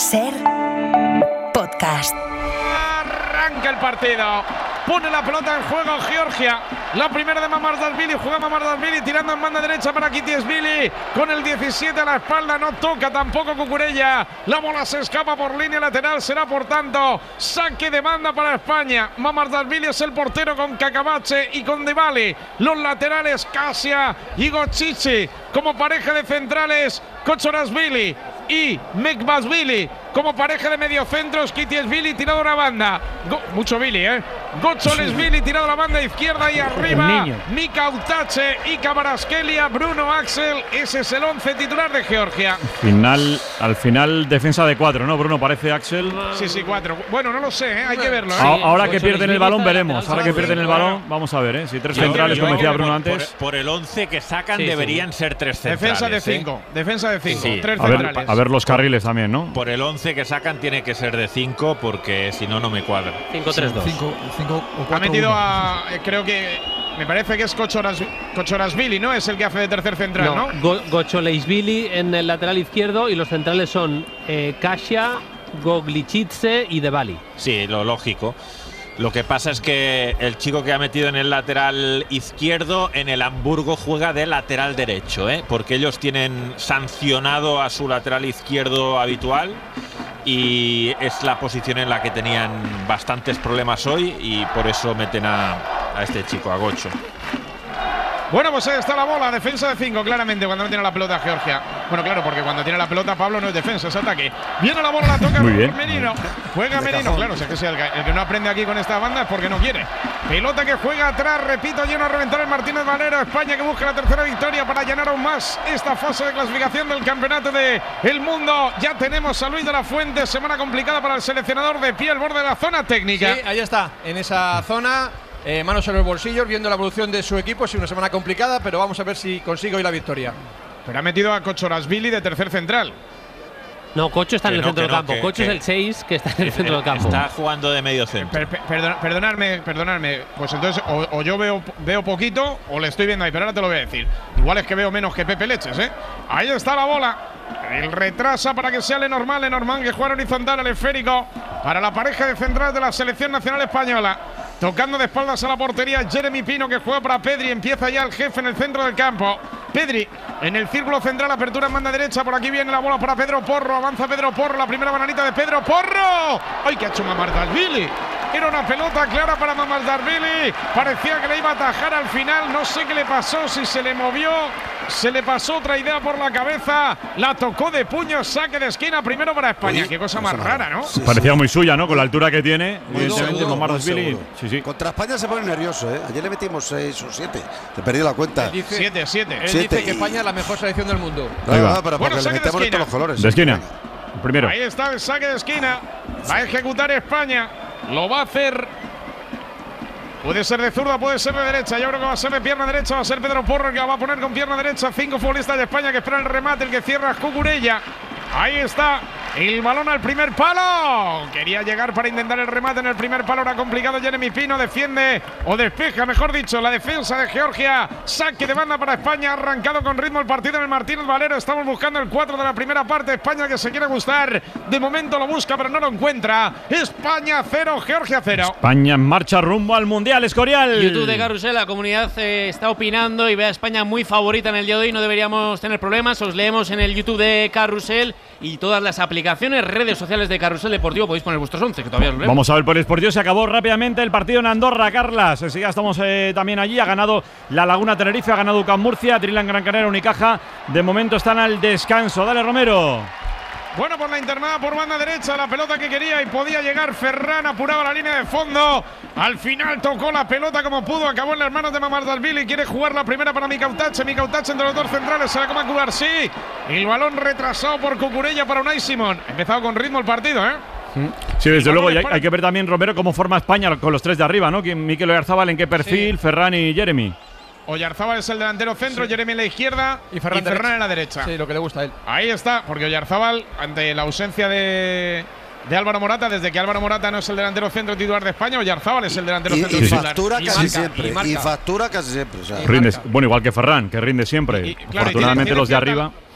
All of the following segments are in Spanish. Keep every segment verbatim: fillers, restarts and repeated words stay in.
Ser Podcast. Arranca el partido. Pone la pelota en juego Georgia. La primera de Mamardashvili. Juega Mamardashvili tirando en banda derecha para Kitiashvili. Con el diecisiete a la espalda. No toca tampoco Cucurella. La bola se escapa por línea lateral. Será por tanto saque de banda para España. Mamardashvili es el portero con Cacabache y con Dybali. Los laterales Kasia y Gochichi. Como pareja de centrales Kochorashvili y Mekbashvili. Como pareja de mediocentros, Kitiashvili tirado a la banda. Go, mucho Vili, ¿eh? Gocholeshvili tirado a la banda izquierda y arriba. Mika Utache y Kvaratskhelia, Bruno Axel. Ese es el once titular de Georgia. Final, al final, defensa de cuatro, ¿no, Bruno? Parece Axel. Sí, sí, cuatro. Bueno, no lo sé, ¿eh? Hay que verlo, ¿eh? Sí, ahora que pierden el balón, veremos. Ahora que pierden el balón, vamos a ver, ¿eh? Si tres yo, centrales, yo, como decía por, Bruno por, antes. Por el once que sacan, sí, deberían sí. ser tres centrales. Defensa de cinco. ¿eh? Defensa de cinco. Sí. Tres A ver, centrales. a ver los carriles también, ¿no? Por el once que sacan, tiene que ser de cinco, porque si no, no me cuadra. cinco tres dos. cinco o cuatro. Ha metido a. Eh, creo que. Me parece que es Kochorashvili, ¿no? Es el que hace de tercer central, ¿no? No, Go Gocholeshvili en el lateral izquierdo y los centrales son eh, Kasia, Goglichitse y Dybali. Sí, lo lógico. Lo que pasa es que el chico que ha metido en el lateral izquierdo en el Hamburgo juega de lateral derecho, ¿eh? Porque ellos tienen sancionado a su lateral izquierdo habitual y es la posición en la que tenían bastantes problemas hoy y por eso meten a, a este chico, a Gocho. Bueno, pues ahí está la bola, defensa de cinco, claramente, cuando no tiene la pelota Georgia. Bueno, claro, porque cuando tiene la pelota Pablo no es defensa, es ataque. Viene la bola, la toca Merino. Juega Merino, claro, o sea que si el, el que no aprende aquí con esta banda es porque no quiere. Pelota que juega atrás, repito, lleno a reventar el Martínez Valero. España que busca la tercera victoria para llenar aún más esta fase de clasificación del campeonato del mundo. Ya tenemos a Luis de la Fuente, semana complicada para el seleccionador, de pie al borde de la zona técnica. Sí, ahí está, en esa zona. Eh, manos en los bolsillos, viendo la evolución de su equipo. Es una semana complicada, pero vamos a ver si consigue hoy la victoria. Pero ha metido a Kochorashvili de tercer central. No, Cocho está Que en el no, centro que del no, campo. que- Cocho que- es el seis que está en el centro del campo. Está jugando de medio centro. Per, per, perdona, perdonadme, perdonadme. Pues entonces, o, o yo veo, veo poquito o le estoy viendo ahí, pero ahora te lo voy a decir. Igual es que veo menos que Pepe Leches, ¿eh? Ahí está la bola. El retrasa para que sea Lenormand. Lenormand que juega horizontal al esférico para la pareja de centrales de la selección nacional española. Tocando de espaldas a la portería Jeremy Pino, que juega para Pedri. Empieza ya el jefe en el centro del campo. Pedri en el círculo central, apertura en banda derecha. Por aquí viene la bola para Pedro Porro. Avanza Pedro Porro, la primera bananita de Pedro Porro. ¡Ay, que ha hecho Mamardashvili! Era una pelota clara para Mamardashvili. Parecía que le iba a atajar al final. No sé qué le pasó, si se le movió, se le pasó otra idea por la cabeza. La tocó de puño, saque de esquina primero para España. Oye, qué cosa más rara, ¿no? Sí, Parecía sí. muy suya, ¿no? Con la altura que tiene. Muy Evidentemente, seguro, Mamardashvili. muy seguro. Sí, sí. Contra España se pone nervioso, ¿eh? Ayer le metimos seis o siete. Te perdí la cuenta. Él dice, Siete, siete. él Siete dice que y- España es la mejor selección del mundo. No, Ahí va. no, pero Bueno, porque saque le de metemos de esquina. todos los colores. De esquina. Venga. Primero. Ahí está el saque de esquina. Va a ejecutar España. Lo va a hacer. Puede ser de zurda, puede ser de derecha. Yo creo que va a ser de pierna derecha. Va a ser Pedro Porro el que va a poner con pierna derecha. Cinco futbolistas de España que esperan el remate. El que cierra es Cucurella. Ahí está el balón al primer palo. Quería llegar para intentar el remate en el primer palo. Era complicado. Jeremy Pino defiende o despeja, mejor dicho, la defensa de Georgia. Saque de banda para España. Ha arrancado con ritmo el partido en el Martínez Valero. Estamos buscando el cuatro de la primera parte. España que se quiere gustar. De momento lo busca, pero no lo encuentra. España cero, Georgia cero. España en marcha rumbo al Mundial, Escorial. YouTube de Carrusel, la comunidad eh, está opinando y ve a España muy favorita en el día de hoy. No deberíamos tener problemas. Os leemos en el YouTube de Carrusel y todas las aplicaciones, redes sociales de Carrusel Deportivo. Podéis poner vuestros once, que todavía os leemos. Vamos a ver por el Polideportivo. Se acabó rápidamente el partido en Andorra, Carlas. Enseguida estamos eh, también allí. Ha ganado la Laguna Tenerife, ha ganado UCAM Murcia, Trilan Gran Canaria, Unicaja. De momento están al descanso. Dale, Romero. Bueno, por la internada por banda derecha, la pelota que quería y podía llegar Ferran, apuraba la línea de fondo. Al final tocó la pelota como pudo, acabó en las manos de Mamardashvili. Quiere jugar la primera para Mika Utache. Mika Utache entre los dos centrales, se la come a Cubarsí. El balón retrasado por Cucurella para Unai Simón. Ha empezado con ritmo el partido, ¿eh? Sí, desde Y luego. vamos Y hay, para- hay que ver también, Romero, cómo forma España con los tres de arriba, ¿no? Mikel Oyarzabal en qué perfil, Ferran y Jeremy. Oyarzábal es el delantero centro, Jeremy en la izquierda Y Ferran, y Ferran derecha. en la derecha. Sí, lo que le gusta a él. Ahí está, porque Oyarzábal, ante la ausencia de, de Álvaro Morata, desde que Álvaro Morata no es el delantero centro titular de España, Oyarzábal es el delantero Y, centro y titular. factura Y casi marca, siempre. y Y, marca. factura casi siempre. O sea, Y Rinde, marca. bueno, igual que Ferran, que rinde siempre. Y- y, claro, Afortunadamente tiene- tiene los de cierta- arriba.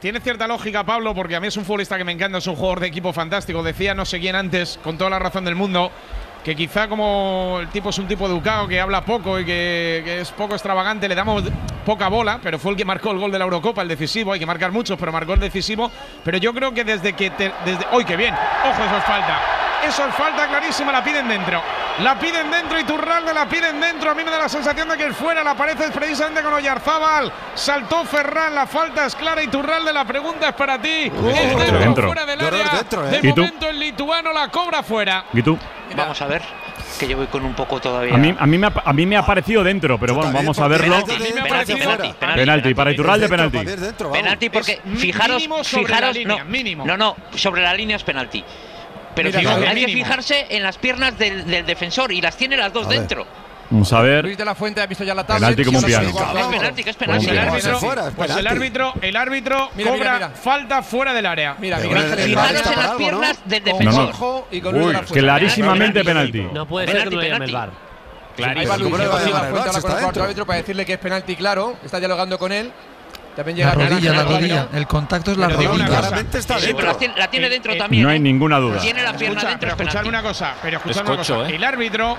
tiene cierta lógica, Pablo, porque a mí es un futbolista que me encanta, es un jugador de equipo fantástico. Decía no sé quién antes, con toda la razón del mundo, que quizá como el tipo es un tipo educado, que habla poco y que, que es poco extravagante, le damos poca bola, pero fue el que marcó el gol de la Eurocopa, el decisivo. Hay que marcar muchos, pero marcó el decisivo. Pero yo creo que desde que… Te, desde ¡Uy, qué bien! ¡Ojo, eso es falta! Eso es falta clarísima, la piden dentro. La piden dentro y Iturralde la piden dentro. A mí me da la sensación de que el fuera la aparece precisamente con Oyarzábal. Saltó Ferran, la falta es clara. Iturralde, la pregunta es para ti. Uh, es dentro, dentro. fuera del área. Dentro, ¿eh? De ¿Y tú? momento el lituano la cobra fuera. ¿Y tú? Vamos a ver, que yo voy con un poco todavía. A mí, a mí, me, ha, a mí me ha parecido dentro, pero bueno, vamos a verlo. Penalti, A mí me ha penalti, parecido penalti, fuera. penalti, Penalti, para Iturralde, penalti. Penalti porque Es fijaros, mínimo sobre fijaros, la línea, no, mínimo. no, no, sobre la línea es penalti. Pero Mira, fijaos, digo que hay que mínimo. fijarse en las piernas del, del defensor y las tiene las dos A ver. dentro. Vamos a ver. Luis de la Fuente ha visto ya la tabla. Penalti como un piano. Es penalti, que es Pues penalti. el Como un árbitro, fuera, es pues el penalti. árbitro, el árbitro Mira, mira, cobra mira. falta fuera del área. Mira, Pero Miguel el- Ángel el Esparza Fijaros está en por las algo, piernas ¿no? del con defensor. Juanjo y con Luis de la Uy, Fuente. clarísimamente penalti. No puede Penalti, ser que no le llame el penalti. V A R. Ahí va Luis ¿Cómo de le va a la llamar el Fuente V A R ahora si con está el cuarto dentro? árbitro para decirle que es penalti claro. Está dialogando con él. También La llega rodilla, Miguel la Ángel rodilla. Esparza. El contacto es la Pero digo una rodilla. cosa. Claramente está Sí, pero dentro. la tiene, la tiene dentro Eh, eh, también. No hay ¿eh? ninguna duda. Tiene la pierna Escucha, dentro, pero es penalti. escuchadme una cosa, pero escuchadme una Escucho, cosa. ¿eh? El árbitro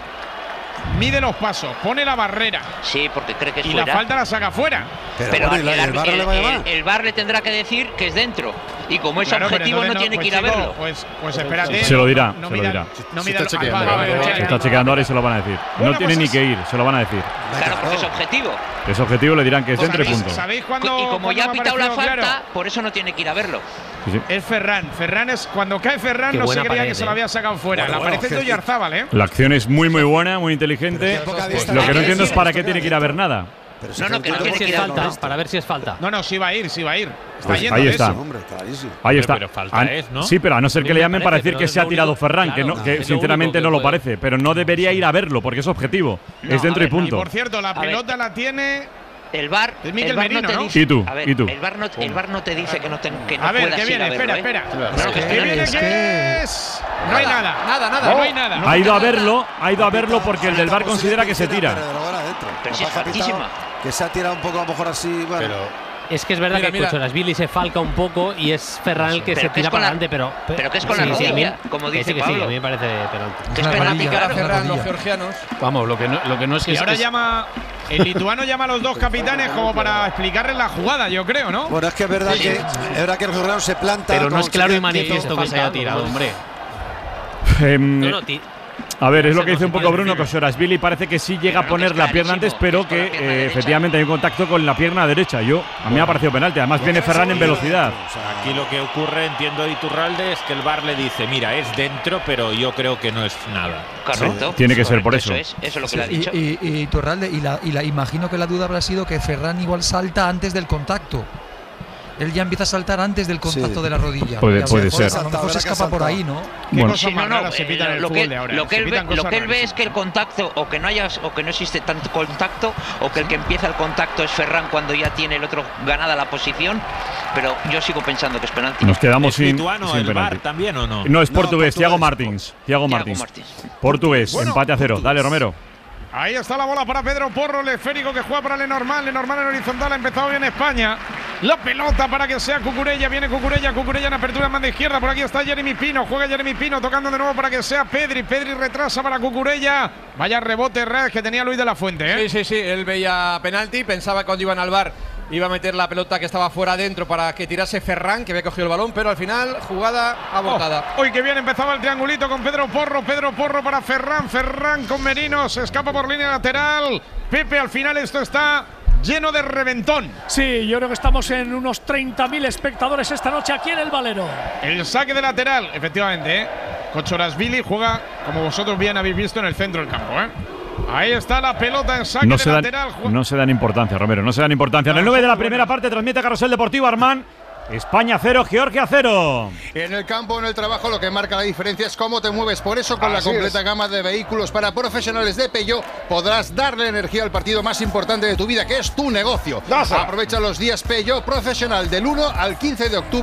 mide los pasos, pone la barrera Sí, porque cree que es y la fuera. falta la saca fuera. Pero, Pero bueno, ¿y la- el, y el arbi- V A R le va a el- llamar? el- el V A R le tendrá que decir que es dentro. Y como es Claro, pero objetivo, no entonces tiene pues, que ir a chico, verlo. Pues, pues espérate. Se lo dirá, No, no se lo mida- dirá. No Se mida está ah, chequeando. vale, vale, vale, Se está vale. chequeando ahora y se lo van a decir. No Bueno, tiene pues ni es- que ir, se lo van a decir. Claro, porque es objetivo. Es objetivo, le dirán que es Pues dentro y ¿sabéis- punto. ¿Sabéis cuándo? Y como cuándo ya ha me ha pitado la parecido falta, claro? por eso no tiene que ir a verlo. Sí, sí. Es Ferran. Ferran es cuando cae Ferran Qué no se buena creía pared, que se lo eh. había sacado fuera. Bueno, la bueno, aparece de que- Oyarzábal, ¿eh? La acción es muy, muy buena, muy inteligente. Pero qué poca Lo distancia. que no entiendo es sí, para esto qué que tiene que ir a ver nada. Pero No, no, que no Para ver tiene si que es ir a falta. verlo. Para ver si es falta. No, no, sí va a ir, sí va a ir. Está Pues yendo ahí de está. eso. Hombre, clarísimo. Ahí Hombre, está. pero falta Ah, es, ¿no? Sí, pero a no ser A que mí le me llamen parece, para decir pero que es se ha lo tirado único- Ferran, que, claro, no, que es lo sinceramente único no que lo puede- parece, pero no debería ir a verlo porque es objetivo. No, es dentro a y ver, Y punto. por cierto, la A ver. pelota la tiene. El V A R, Es Miquel el V A R Merino, no te ¿no? dice. ¿Y tú? A ver, ¿Y tú? El V A R no, el V A R no te dice que no, te, que no A ver, puedas ¿qué ir viene? a verlo, Espera, ¿eh? espera. Claro, que es que- penalti. ¿Qué es viene? que- ¿Qué es? No hay nada. Nada, nada. No hay nada. Ha ido a verlo, ha ido a verlo porque el del V A R Estamos considera que se diciendo, tira. pero de lo van adentro. Pero si es Capaz que ha faltísima. pitado, Que se ha tirado un poco, a lo mejor así. Bueno, Pero Es que es verdad Mira, que mira. Cochorasvili se falca un poco y es Ferran el que Pero se que tira es con para la- adelante, pero. pero que es con la sí, sí, a mí- rodilla, como que dice sí, que sí, Pablo. a mí me parece penalti. Que es la penalti, rodilla, claro. la Ferran, los rodilla. georgianos. Vamos, lo que no, lo que no es que Y es- ahora es- llama. El lituano llama a los dos capitanes como para explicarles la jugada, yo creo, ¿no? bueno, es que es verdad que es verdad que el Guerrero se planta. Pero no como es claro y se queda manifiesto quieto. que se haya tirado, hombre. Em, No, no, ti- A ver, es lo que No dice se un poco puede Bruno, decir. que Sorasvili parece que sí llega a Pero que poner es la pierna antes, clarísimo, pero es con la que pierna eh, derecha. efectivamente hay un contacto con la pierna derecha. Yo, a mí me ha parecido penalti. Además viene Ferran en velocidad. Aquí lo que ocurre, entiendo, de Iturralde es que el V A R le dice, mira, es dentro, pero yo creo que no es nada. Correcto. Tiene que ser por Correcto, eso. es, eso es lo que le ha Y, dicho. y, y Iturralde, y la, y la imagino que la duda habrá sido que Ferran igual salta antes del contacto. Él ya empieza a saltar antes del contacto Sí. de la rodilla. Puede- Y a lo puede mejor- ser. A lo mejor se Habrá que escapa por saltar. ahí, ¿no? ¿Qué Bueno. cosas Sí, más no, no, raras se eh, pitan en el lo, fútbol que, de ahora? lo que Se él ve, pitan lo cosas que él ve es rarísimas. que el contacto, o que no haya, o que no existe tanto contacto, o que el que empieza el contacto es Ferran cuando ya tiene el otro ganada la posición, pero yo sigo pensando que es penalti. Nos quedamos ¿Es sin, lituano sin el V A R penalti. también o no? No, es No, portugués, portugués. Thiago Martins. Thiago Thiago Martins. Martins. Portugués, Bueno, empate a cero. portugués. Dale, Romero. Ahí está la bola para Pedro Porro, el esférico que juega para Lenormand. Lenormand en horizontal, ha empezado bien España. La pelota para que sea Cucurella, viene Cucurella, Cucurella en apertura en banda izquierda. Por aquí está Jeremy Pino, juega Jeremy Pino, tocando de nuevo para que sea Pedri. Pedri retrasa para Cucurella. Vaya rebote red que tenía Luis de la Fuente, ¿eh? Sí, sí, sí. Él veía penalti. Pensaba que cuando iban al bar iba a meter la pelota que estaba fuera adentro para que tirase Ferran, que había cogido el balón, pero al final, jugada abortada. Oh, hoy que bien empezaba el triangulito con Pedro Porro. Pedro Porro para Ferran. Ferran con Merino. Se escapa por línea lateral. Pepe, al final esto está lleno de reventón. Sí, yo creo que estamos en unos treinta mil espectadores esta noche aquí en el Valero. El saque de lateral, efectivamente, ¿eh? Cochorasvili juega, como vosotros bien habéis visto, en el centro del campo, ¿eh? Ahí está la pelota en saque No de se, dan, lateral. Ju- no se dan importancia, Romero. No se dan importancia. En el nueve de la primera parte transmite Carrusel Deportivo Armán. España cero, Georgia cero. en el campo, en el trabajo, lo que marca la diferencia es cómo te mueves. Por eso, con Así la completa es. gama de vehículos para profesionales de Peugeot, podrás darle energía al partido más importante de tu vida, que es tu negocio. Dásela. Aprovecha los días Peugeot Profesional del uno al quince de octubre,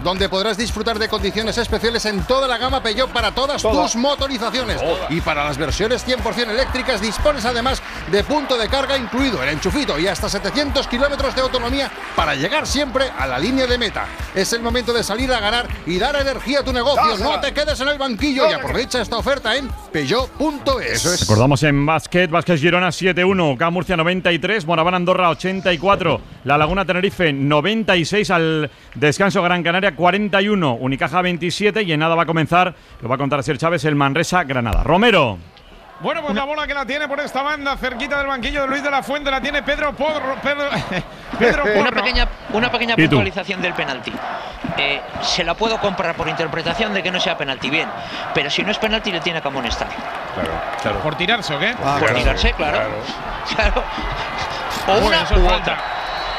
donde podrás disfrutar de condiciones especiales en toda la gama Peugeot para todas Toda. tus motorizaciones. Toda. Y para las versiones cien por cien eléctricas dispones además de punto de carga incluido, el enchufito y hasta setecientos kilómetros de autonomía para llegar siempre a la línea de meta. Es el momento de salir a ganar y dar energía a tu negocio. Dásela. No te quedes en el banquillo y aprovecha esta oferta en peugeot punto es. Eso es. Recordamos en básquet, Vázquez Girona siete uno, K Murcia noventa y tres, Moraván Andorra ochenta y cuatro, La Laguna Tenerife noventa y seis, al descanso Gran Canaria cuarenta y uno, Unicaja veintisiete y en nada va a comenzar, lo va a contar Asier Chávez, el Manresa Granada. Romero. Bueno, pues la bola que la tiene por esta banda, cerquita del banquillo de Luis de la Fuente, la tiene Pedro Porro. Pedro, Pedro Porro. Una pequeña, una pequeña puntualización del penalti. Eh, se la puedo comprar por interpretación de que no sea penalti, bien. Pero si no es penalti, le tiene que amonestar. Claro, claro. ¿Por tirarse o qué? Ah, por claro, tirarse, claro. Claro. claro. O bueno, una eso es u falta. otra.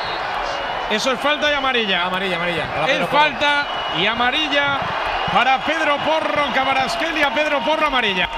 Eso es falta y amarilla. Amarilla, amarilla. Es falta y amarilla para Pedro Porro, Cabarasquelia, Pedro Porro, amarilla.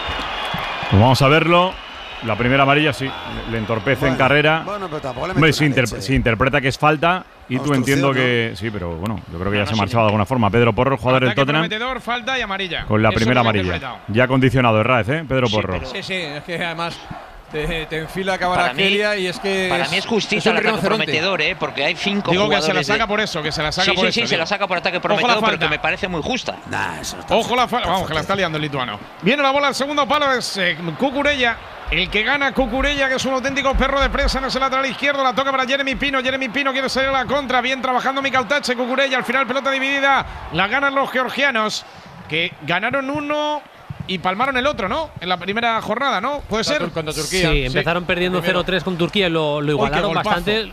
Pues vamos a verlo. La primera amarilla sí, le entorpece bueno, en carrera. Bueno, pero tampoco le Hombre, se, inter se interpreta que es falta y tú entiendo que ¿no? Sí, pero bueno, yo creo que no, ya no, se ha marchado sí. de alguna forma. Pedro Porro, jugador del Tottenham. Prometedor, falta y amarilla. Con la Eso primera amarilla. Ya condicionado Herráez, ¿eh? Pedro sí, Porro. Pero, sí, sí, es que además te, te enfila Cabarasquelia y es que para mí es justicia el ataque prometedor, ¿eh? Porque hay cinco Digo jugadores. Digo que se la saca de... por eso, que se la saca sí, por sí, eso. Sí, sí, se la saca por ataque prometedor, pero que me parece muy justa. Nah, eso Ojo la falta. Vamos, que la está liando el lituano. Viene la bola al segundo palo, es eh, Cucurella. El que gana Cucurella, que es un auténtico perro de presa en ese lateral izquierdo, la toca para Jeremy Pino. Jeremy Pino quiere salir a la contra. Bien trabajando Mikautache, Cucurella. Al final, pelota dividida. La ganan los georgianos, que ganaron uno y palmaron el otro, ¿no? En la primera jornada, ¿no? ¿Puede ser? Contra Turquía. Sí, empezaron sí. perdiendo cero tres con Turquía y lo, lo igualaron Uy, bastante.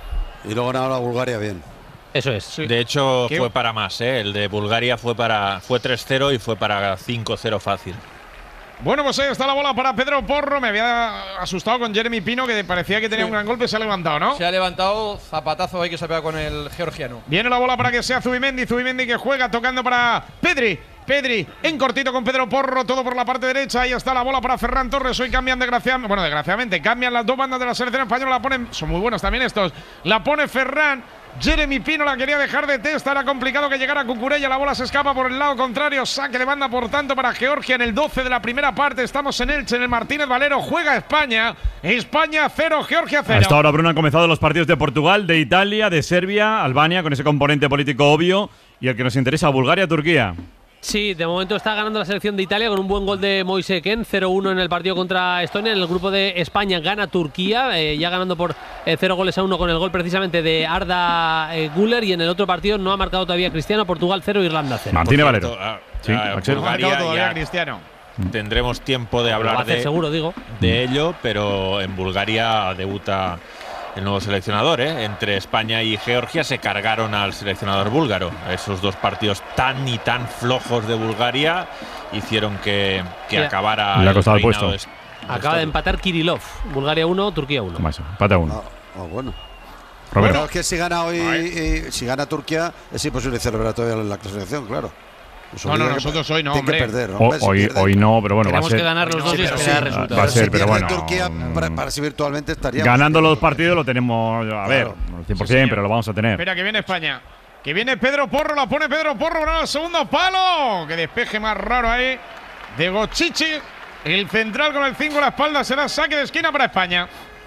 Y luego ganaron a Bulgaria bien. Eso es. Sí. De hecho, ¿Qué? fue para más, ¿eh? El de Bulgaria fue para fue tres cero y fue para cinco cero fácil. Bueno, pues ahí está la bola para Pedro Porro. Me había asustado con Jeremy Pino, que parecía que tenía sí. un gran golpe. Se ha levantado, ¿no? Se ha levantado, zapatazo ahí que se ha pegado con el georgiano. Viene la bola para que sea Zubimendi. Zubimendi que juega, tocando para Pedri. Pedri en cortito con Pedro Porro, todo por la parte derecha. Ahí está la bola para Ferran Torres. Hoy cambian desgraciadamente, bueno, desgraciadamente, cambian las dos bandas de la selección española. La ponen, son muy buenos también estos. La pone Ferran. Jeremy Pino la quería dejar de testa, era complicado que llegara Cucurella, la bola se escapa por el lado contrario, saque de banda por tanto para Georgia en el doce de la primera parte. Estamos en Elche, en el Martínez Valero, juega España, España cero, Georgia cero. Hasta ahora, Bruno, han comenzado los partidos de Portugal, de Italia, de Serbia, Albania, con ese componente político obvio, y el que nos interesa, Bulgaria, Turquía. Sí, de momento está ganando la selección de Italia con un buen gol de Moise Kean, cero uno en el partido contra Estonia. En el grupo de España gana Turquía, eh, ya ganando por eh, cero goles a uno con el gol precisamente de Arda eh, Güler. Y en el otro partido no ha marcado todavía Cristiano, Portugal cero, Irlanda cero. Mantiene Valero. Ah, sí, ah, Axel. No ha marcado todavía Cristiano. Tendremos tiempo de hablar de, seguro, digo. de ello, pero en Bulgaria debuta el nuevo seleccionador, ¿eh? Entre España y Georgia se cargaron al seleccionador búlgaro. Esos dos partidos tan y tan flojos de Bulgaria hicieron que, que sí. acabara Le ha costado el puesto. De, Acaba de empatar Kirillov. Bulgaria uno, Turquía uno. ¿Cómo eso? Empate a uno. Ah, oh, bueno. Roberto. Bueno, es que si gana hoy, y, si gana Turquía, es imposible celebrar todavía la clasificación, claro. No, no, nosotros hoy no, hombre. Que perder, ¿no? O, hoy, hoy no, pero bueno, Tenemos va a ser. que ganar los dos y esperar resultados. Va a ser, pero bueno. Turquía, para, para si virtualmente estaría. Ganando los partidos lo tenemos, a ver, claro. cien por ciento, sí, pero lo vamos a tener. Espera, que viene España. Que viene Pedro Porro, la pone Pedro Porro, para el segundo palo. Que despeje más raro ahí de Gochichi. El central con el cinco a la espalda será saque de esquina para España.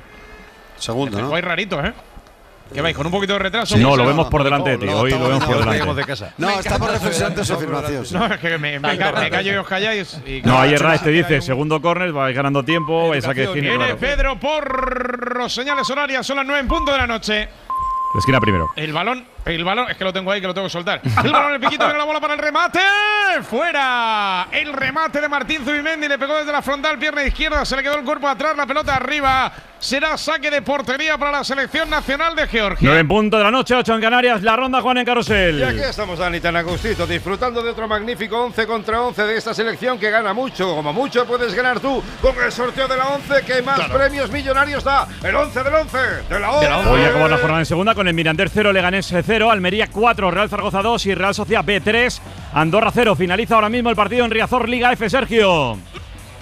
Segundo, ¿no? Vais rarito, ¿eh? ¿Qué vais? ¿Con un poquito de retraso? Sí, no, lo vemos por delante de ti. Hoy lo vemos por delante. De casa. No, estamos reflexionando su afirmación. No, es que me, me, ca me callo y os calláis. Y no, ayer Rais te dice, segundo córner, vais ganando tiempo, vais a que esquina. Viene Pedro Porro, señales horarias, son las nueve en punto de la noche. La esquina primero. El balón, el balón, es que lo tengo ahí, que lo tengo que soltar. El balón, el piquito, viene la bola para el remate. ¡Fuera! El remate de Martín Zubimendi, le pegó desde la frontal, pierna izquierda, se le quedó el cuerpo atrás, la pelota arriba. Será saque de portería para la selección nacional de Georgia. nueve en punto de la noche, ocho en Canarias, la ronda Juan en Carrusel. Y aquí estamos, Dani, tan a gustito, disfrutando de otro magnífico once contra once de esta selección que gana mucho. Como mucho puedes ganar tú con el sorteo de la once que más claro. premios millonarios da. El once del once de la once. Hoy acabó la jornada en segunda con el Mirandés cero, Leganés cero, Almería cuatro, Real Zaragoza dos y Real Sociedad B tres, Andorra cero. Finaliza ahora mismo el partido en Riazor, Liga F, Sergio.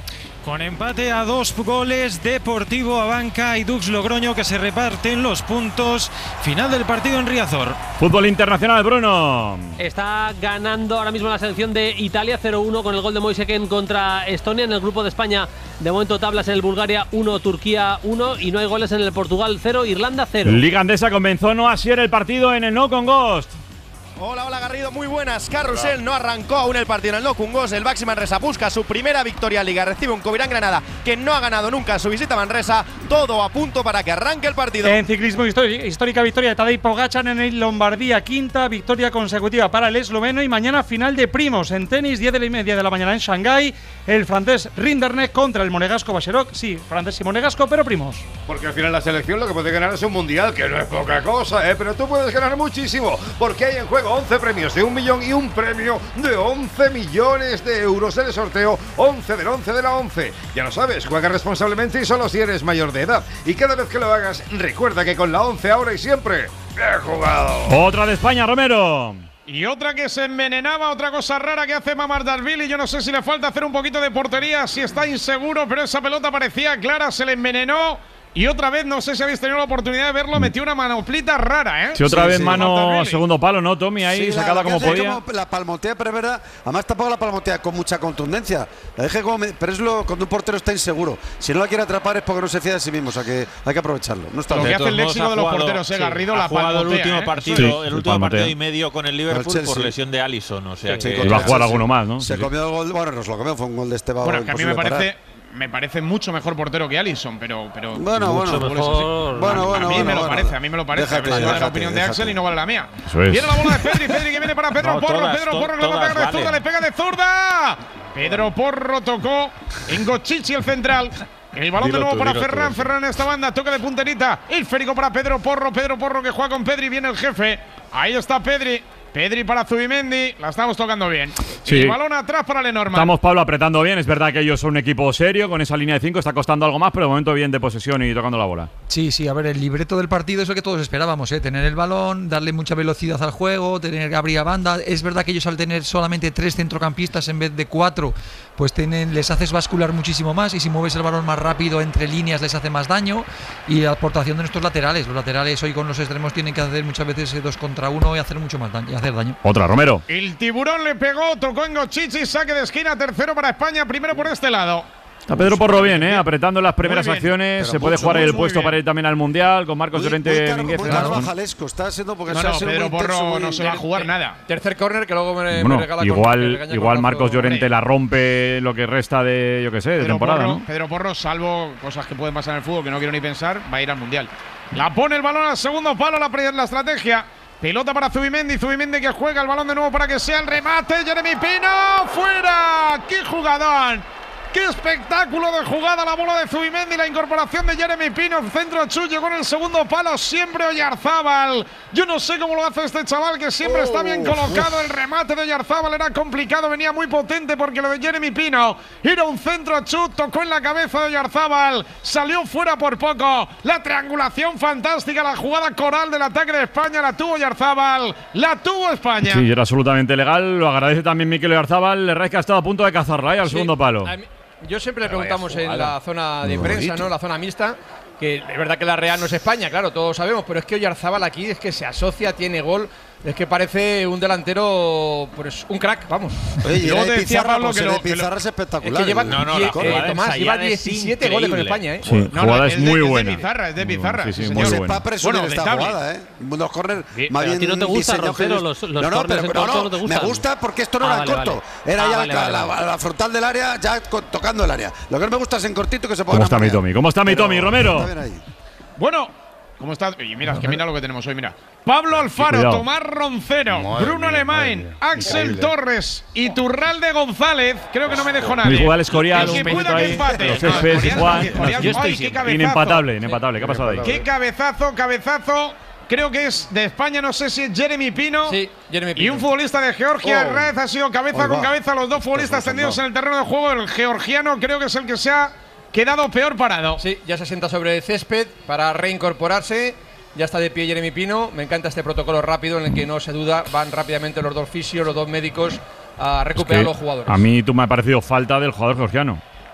Con empate a dos goles, Deportivo Abanca y Dux Logroño, que se reparten los puntos. Final del partido en Riazor. Fútbol internacional, Bruno. Está ganando ahora mismo la selección de Italia cero uno con el gol de Moise Kean contra Estonia. En el grupo de España, de momento tablas en el Bulgaria uno, Turquía uno y no hay goles en el Portugal cero, Irlanda cero. Liga Andesa comenzó no así el partido en el No Con Ghost. Hola, hola Garrido, muy buenas. Carrusel no arrancó aún el partido en el No Con Ghost. El Baxi Manresa busca su primera victoria en Liga. Recibe un Covirán Granada que no ha ganado nunca en su visita a Manresa. Todo a punto para que arranque el partido. En ciclismo, histórica victoria de Tadej Pogačar en el Lombardía. Quinta victoria consecutiva para el esloveno. Y mañana final de primos en tenis, diez y media de la mañana en Shanghái. El francés Rinderknecht contra el monegasco Bacherok. Sí, francés y monegasco, pero primos. Porque al final la selección lo que puede ganar es un mundial, que no es poca cosa, ¿eh? Pero tú puedes ganar muchísimo, porque hay en juego once premios de un millón y un premio de once millones de euros en el sorteo once del once de la once. Ya lo sabes, juega responsablemente y solo si eres mayor de edad. Y cada vez que lo hagas, recuerda que con la once ahora y siempre, he jugado. Otra de España, Romero. Y otra que se envenenaba, otra cosa rara que hace Mamardashvili. Yo no sé si le falta hacer un poquito de portería, si está inseguro, pero esa pelota parecía clara, se le envenenó. Y otra vez, no sé si habéis tenido la oportunidad de verlo, metió una manoplita rara, ¿eh? Sí, otra sí, vez sí, mano segundo palo, ¿no, Tommy? Ahí sí, sacada la, como podía. Como la palmotea, pero es verdad. Además, tampoco la palmotea con mucha contundencia. La dejé como, pero es lo cuando un portero está inseguro. Si no la quiere atrapar es porque no se fía de sí mismo. O sea que hay que aprovecharlo. No está lo bien. que hace el léxico de los porteros, eh, Garrido, la palmotea. el último ¿eh? partido, sí, el el último palmotea. partido y medio con el Liverpool por lesión de Alisson. O sea sí, que y va a jugar alguno más, ¿no? Se sí, comió el gol. Bueno, nos lo comió. Fue un gol de Esteban. Bueno, que a mí me parece. Me parece mucho mejor portero que Alisson, pero, pero bueno, mucho bueno, mejor. Bueno, bueno, a mí bueno, me lo bueno. parece, a mí me lo parece. Déjate, a ver si vale la déjate, opinión déjate. de Axel y no vale la mía. Eso es. Viene la bola de Pedri, Pedri que viene para Pedro No, Porro, todas, Pedro to- Porro que le va a todas pegar de zurda, valen. le pega de zurda. Pedro Porro tocó en Gochichi el central. El balón Dilo de nuevo tú, para dilo tú, Ferran, sí. Ferran en esta banda, toca de punterita. El férico para Pedro Porro, Pedro Porro que juega con Pedri, viene el jefe. Ahí está Pedri. Pedri para Zubimendi, la estamos tocando bien. Sí. Y balón atrás para Lenormand. Estamos, Pablo, apretando bien. Es verdad que ellos son un equipo serio, con esa línea de cinco está costando algo más, pero de momento bien de posesión y tocando la bola. Sí, sí, a ver, el libreto del partido es lo que todos esperábamos, ¿eh? Tener el balón, darle mucha velocidad al juego, tener que abrir a banda. Es verdad que ellos al tener solamente tres centrocampistas en vez de cuatro, pues tienen, les haces bascular muchísimo más y si mueves el balón más rápido entre líneas les hace más daño. Y la aportación de nuestros laterales, los laterales hoy con los extremos tienen que hacer muchas veces dos contra uno y hacer mucho más daño, y hacer daño. Otra, Romero. El tiburón le pegó, tocó en Gochichi, saque de esquina, tercero para España, primero por este lado. Está Pedro Porro bien, ¿eh? Apretando las primeras bien, acciones. pero Se puede mucho, jugar ahí el muy puesto bien. para ir también al Mundial con Marcos Muy, Llorente muy car- Mínguez. muy Claro. carvajalesco, está siendo porque No, se ha no, sido Pedro muy intenso, Porro muy- no se va a jugar nada. Tercer córner que luego me, me Bueno, regala con- me igual, regaña igual con Marcos brazo. Llorente la rompe lo que resta de, yo qué sé, de Pedro temporada, Porro, ¿no? Pedro Porro, salvo cosas que pueden pasar en el fútbol que no quiero ni pensar, va a ir al Mundial. La pone el balón al segundo palo, la, pre- la estrategia. Pelota para Zubimendi, Zubimendi que juega el balón de nuevo para que sea el remate. Jeremy Pino, fuera. ¡Qué jugadón! ¡Qué espectáculo de jugada! La bola de Zubimendi, la incorporación de Jeremy Pino, centro Chuyo con el segundo palo, siempre Oyarzábal. Yo no sé cómo lo hace este chaval que siempre Oh, está bien colocado. El remate de Oyarzábal era complicado, venía muy potente porque lo de Jeremy Pino era un centro chut, tocó en la cabeza de Oyarzábal, salió fuera por poco. La triangulación fantástica, la jugada coral del ataque de España, la tuvo Oyarzábal, la tuvo España. Sí, era absolutamente legal. Lo agradece también Mikel Oyarzabal. Le que ha estado a punto de cazarla ahí al Sí, segundo palo. a mí- Yo siempre le Pero vaya preguntamos en jugada. la zona de Muy prensa, bonito. ¿no? La zona mixta, que es verdad que la Real no es España, claro, todos sabemos, pero es que Oyarzábal aquí es que se asocia, tiene gol, es que parece un delantero, pues un crack, vamos. Oye, y Luego era de te decía Pizarra, Pablo pues que era lo- de que lo- Pizarra es Es espectacular. que lleva, ¿eh? No, no, la die- eh, jugada Tomás, lleva ensayada es diecisiete goles con increíble. España, ¿eh? Sí, No, jugada no, es de- muy es buena. de Pizarra, es de Pizarra. Sí, sí, sí, muy señor. buena. Sepa presumir Bueno, esta notable. jugada, ¿eh? Unos corner Bien, más pero a bien ti no te gusta, diseñados que Roncero, ellos- los- los no, no, corners pero, en pero corto no, no te me gustan. gusta porque esto no Ah, era vale, en corto. vale. Era Ah, ya vale, la, vale, la- vale. la frontal del área, ya co- tocando el área. Lo que no me gusta es en cortito que se pueda. ¿Cómo está mi Tommy? ¿Cómo está mi Tommy, Romero? Está bien ahí. Bueno, ¿cómo estás? Y mira, es que mira lo que tenemos hoy, mira. Pablo Alfaro, Cuidado. Tomás Roncero, Madre Bruno mía, Alemán, madre mía. Axel Increíble. Torres y Turralde González. Creo que no me dejo nadie. Muy jugado el Escorial, El que un poquito pueda que ahí. empate. Los No, Céspedes, Escorial, Juan. Escorial, Yo ay, estoy qué cabezazo. inempatable, inempatable. ¿Qué ha pasado ahí? Qué cabezazo, cabezazo. Creo que es de España, no sé si es Jeremy Pino. Sí, Jeremy Y Pino. un futbolista de Georgia. Oh. Raez ha sido cabeza Ahí con va. cabeza. Los dos futbolistas Pues tendidos en no. el terreno de juego. El georgiano creo que es el que se ha quedado peor parado. Sí, ya se sienta sobre el césped para reincorporarse. Ya está de pie Jeremy Pino. Me encanta este protocolo rápido en el que no se duda, van rápidamente los dos fisios, los dos médicos a Es recuperar que a los jugadores. a mí tú me ha parecido falta del jugador georgiano.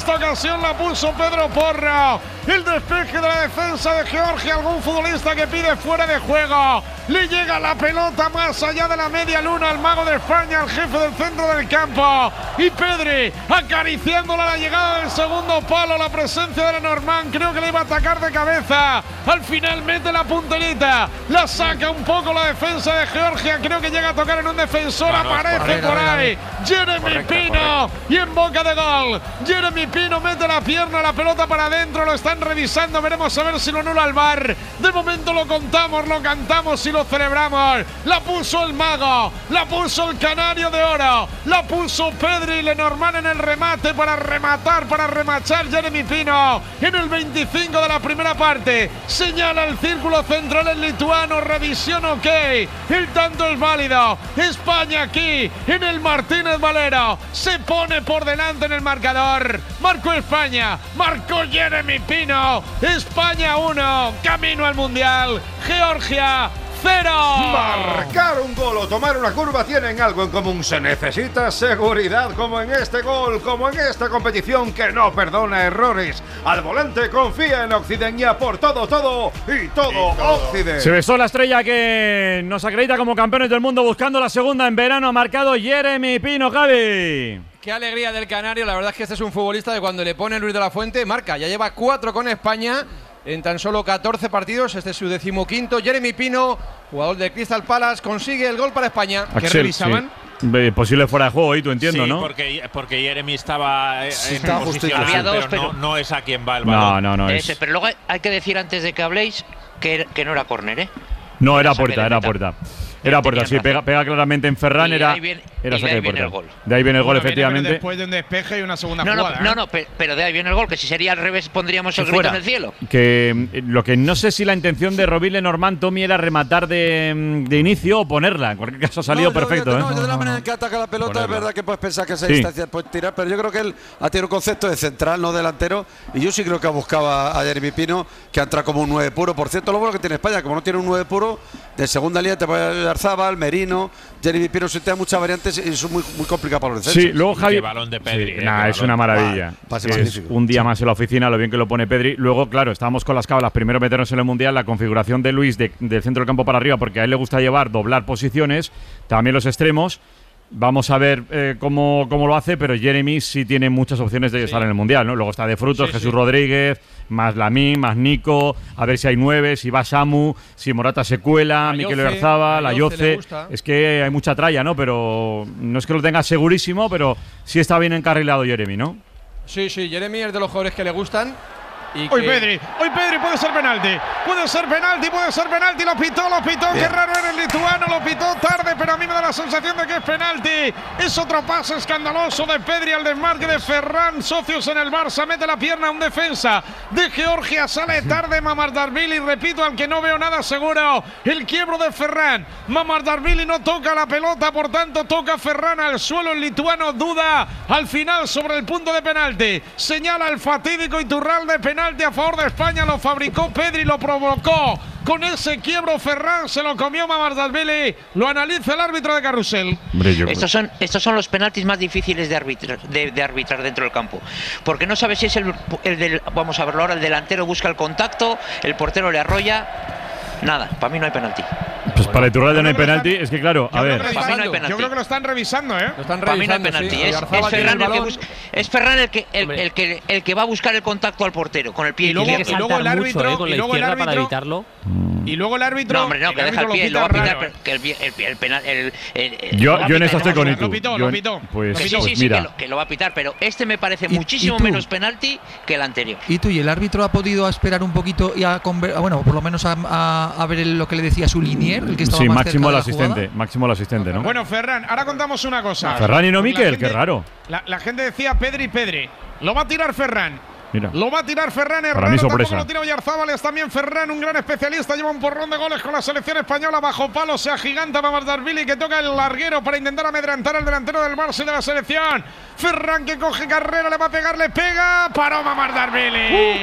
esta ocasión la puso Pedro Porro. El despeje de la defensa de Georgia, algún futbolista que pide fuera de juego. Le llega la pelota más allá de la media luna al mago de España, al jefe del centro del campo. Y Pedri acariciándola a la llegada del segundo palo, la presencia de Lenormand. Creo que le iba a atacar de cabeza. Al final mete la punterita, la saca un poco la defensa de Georgia. Creo que llega a tocar en un defensor, no, no, aparece correcto, por ahí Jeremy correcto, Pino correcto. Y en boca de gol Jeremy Pino mete la pierna, la pelota para adentro, lo están revisando, veremos a ver si lo anula el V A R. De momento lo contamos, lo cantamos y lo celebramos. La puso el mago, la puso el canario de oro, la puso Pedri Lenormand en el remate para rematar, para remachar Jeremy Pino en el veinticinco de la primera parte. Señala el círculo central el lituano, revisión ok, el tanto es válido. España aquí en el Martínez Valero se pone por delante en el marcador. Marcó España, marcó Jeremy Pino. España uno, camino al Mundial. Georgia cero. Marcar un gol o tomar una curva tienen algo en común. Se necesita seguridad, como en este gol, como en esta competición que no perdona errores. Al volante confía en Occident y a por todo, todo y todo, y todo. Occident. Se besó la estrella que nos acredita como campeones del mundo, buscando la segunda en verano. Ha marcado Jeremy Pino, Javi. Qué alegría del canario. La verdad es que este es un futbolista de cuando le pone Luis de la Fuente, marca. Ya lleva cuatro con España en tan solo catorce partidos. Este es su decimoquinto. Jeremy Pino, jugador del Crystal Palace, consigue el gol para España. Axel, ¿qué revisaban? Sí. Posible fuera de juego, y tú entiendo, sí, ¿no? Porque, porque Jeremy estaba eh, sí, en posición, había dos, pero, pero no, no es a quien va el balón. No, no, no Ese, es. pero luego hay que decir antes de que habléis que, que no era córner, ¿eh? No, era puerta, era puerta. Era puerta, sí, pega, pega claramente en Ferran, y era, viene, era saque de puerta. El gol. De ahí viene el gol, bueno, efectivamente. Viene después de un despeje y una segunda no, jugada. No, no, ¿eh? no, pero de ahí viene el gol, que si sería al revés pondríamos Si el grito fuera. en el cielo. Que lo que no sé si la intención de Robin Lenormand, Tommy, era rematar de, de inicio o ponerla. En cualquier caso ha salido no, yo, perfecto. Yo, ¿eh? no, yo de la manera en que ataca la pelota Ponerla. Es verdad que puedes pensar que a esa sí. distancia puedes tirar, pero yo creo que él ha tenido un concepto de central, no delantero, y yo sí creo que ha buscado a Jeremy Pino, que ha entrado como un nueve puro. Por cierto, lo bueno que tiene España, como no tiene un nueve puro, de segunda línea te puede Arzabal, Merino, Jeremy Pino, se te da muchas variantes y es muy, muy complicado para los defensas. Sí, luego Javi. Qué balón de Pedri. Sí, eh, nah, es balón. una maravilla. Ah, sí, es un día más en la oficina, lo bien que lo pone Pedri. Luego, claro, estábamos con las cábalas. Primero meternos en el Mundial, la configuración de Luis de, del centro del campo para arriba, porque a él le gusta llevar, doblar posiciones, también los extremos. Vamos a ver eh, cómo, cómo lo hace, pero Jeremy sí tiene muchas opciones de sí. estar en el Mundial, ¿no? Luego está de frutos, sí, Jesús sí. Rodríguez, más Lamine, más Nico, a ver si hay nueve, si va Samu, si Morata se cuela, Mikel Oyarzabal, Ayoce. Es que hay mucha tralla, ¿no? Pero no es que lo tenga segurísimo, pero sí está bien encarrilado Jeremy, ¿no? Sí, sí, Jeremy es de los jugadores que le gustan. Y hoy que... Pedri, hoy Pedri puede ser penalti, puede ser penalti, puede ser penalti, lo pitó, lo pitó, bien. Qué raro era el lituano, lo pitó tarde, pero a mí me da la sensación de que es penalti. Es otro pase escandaloso de Pedri al desmarque de Ferran, socios en el Barça, mete la pierna a un defensa de Georgia, sale tarde Mamardashvili, repito, al que no veo nada seguro, el quiebro de Ferran. Mamardashvili no toca la pelota, por tanto toca Ferran al suelo, el lituano duda al final sobre el punto de penalti, señala el fatídico Iturralde, penalti a favor de España, lo fabricó Pedri, lo provocó con ese quiebro Ferran, se lo comió Mamardashvili, lo analiza el árbitro de Carrusel. Estos son, estos son los penaltis más difíciles de arbitrar, de, de arbitrar dentro del campo, porque no sabes si es el, el del, vamos a verlo ahora, el delantero busca el contacto, el portero le arrolla. Nada, para mí no hay penalti. Pues para Iturralde no hay penalti, es que claro, a ver. Para mí no hay penalti. Yo creo que lo están revisando, ¿eh? Lo están para mí no hay penalti. Sí. Es, es, Ferran el que busca, es Ferran el que el, el que el que va a buscar el contacto al portero con el pie. Y luego, y luego el árbitro, mucho, eh, con la y luego el árbitro para evitarlo. Y luego el árbitro. No, hombre, no, que deja el pie, lo va a pitar, raro, que el, el, el penal. El, el, el, yo yo en esto estoy con Itu. Lo pitó, lo pitó. Pues, sí, sí, pues sí, mira. que, lo, que lo va a pitar, pero este me parece ¿Y, muchísimo y menos penalti que el anterior. ¿Y tú? ¿Y el árbitro ha podido esperar un poquito y a conver bueno, por lo menos a, a, a ver el, lo que le decía su linier, el que estaba sí, más máximo el cerca de la asistente, jugada? máximo el asistente, ¿no? Bueno, Ferran, ahora contamos una cosa. Ferran y no Mikel, qué raro. La, la gente decía Pedri, Pedri. Lo va a tirar Ferran. Mira. Lo va a tirar Ferran, es Para mí raro, sorpresa. tampoco lo tira Oyarzabal, es también Ferran, un gran especialista, lleva un porrón de goles con la selección española, bajo palo se agiganta Mamardashvili, que toca el larguero para intentar amedrentar al delantero del Barça y de la selección. Ferran que coge carrera, le va a pegar, le pega, paró Mamardashvili. Uh.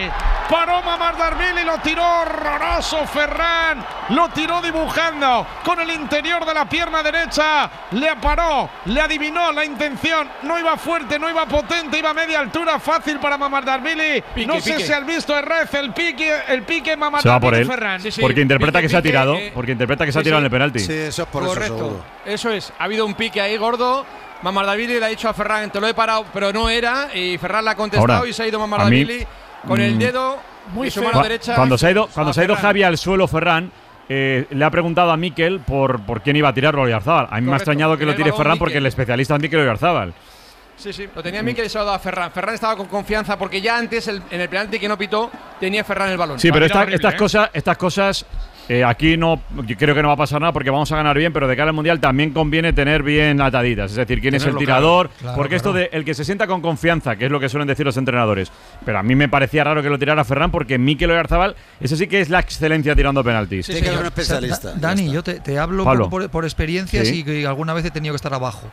paró Mamardashvili, lo tiró horroroso Ferran, lo tiró dibujando con el interior de la pierna derecha, le paró, le adivinó la intención, no iba fuerte, no iba potente, iba a media altura, fácil para Mamardashvili. No sé pique. si has visto Errez, el pique, el pique Mamardashvili Ferran. Sí, sí. Porque interpreta pique, que se ha tirado, pique, porque interpreta que se sí, ha tirado sí. en el penalti. Sí, eso es por Correcto. eso seguro. Eso es, ha habido un pique ahí gordo. Mamardashvili le ha dicho a Ferran, te lo he parado, pero no era, y Ferran le ha contestado. Ahora, y se ha ido Mamardashvili con el dedo muy su mano derecha. Cuando se ha ido, cuando se ha ido Javi al suelo, Ferran eh, le ha preguntado a Mikel por, por quién iba a tirarlo Oyarzábal. A mí Correcto. me ha extrañado que lo tire Ferran Mikel. porque el especialista es Mikel Oyarzábal. Sí, sí, lo tenía Mikel y se lo ha dado a Ferran. Ferran estaba con confianza porque ya antes el, en el penalti que no pitó tenía Ferran el balón. Sí, pero esta, horrible, estas, ¿eh? cosas, estas cosas eh, aquí no creo que no va a pasar nada porque vamos a ganar bien, pero de cara al Mundial también conviene tener bien ataditas. Es decir, quién Tenerlo es el tirador. Claro, claro, porque claro. esto de el que se sienta con confianza, que es lo que suelen decir los entrenadores. Pero a mí me parecía raro que lo tirara Ferran porque Mikel Oyarzábal, ese sí que es la excelencia tirando penaltis. Sí, sí, que es un especialista. O sea, da, Dani, yo te, te hablo por, por, por experiencias ¿Sí? y que alguna vez he tenido que estar abajo.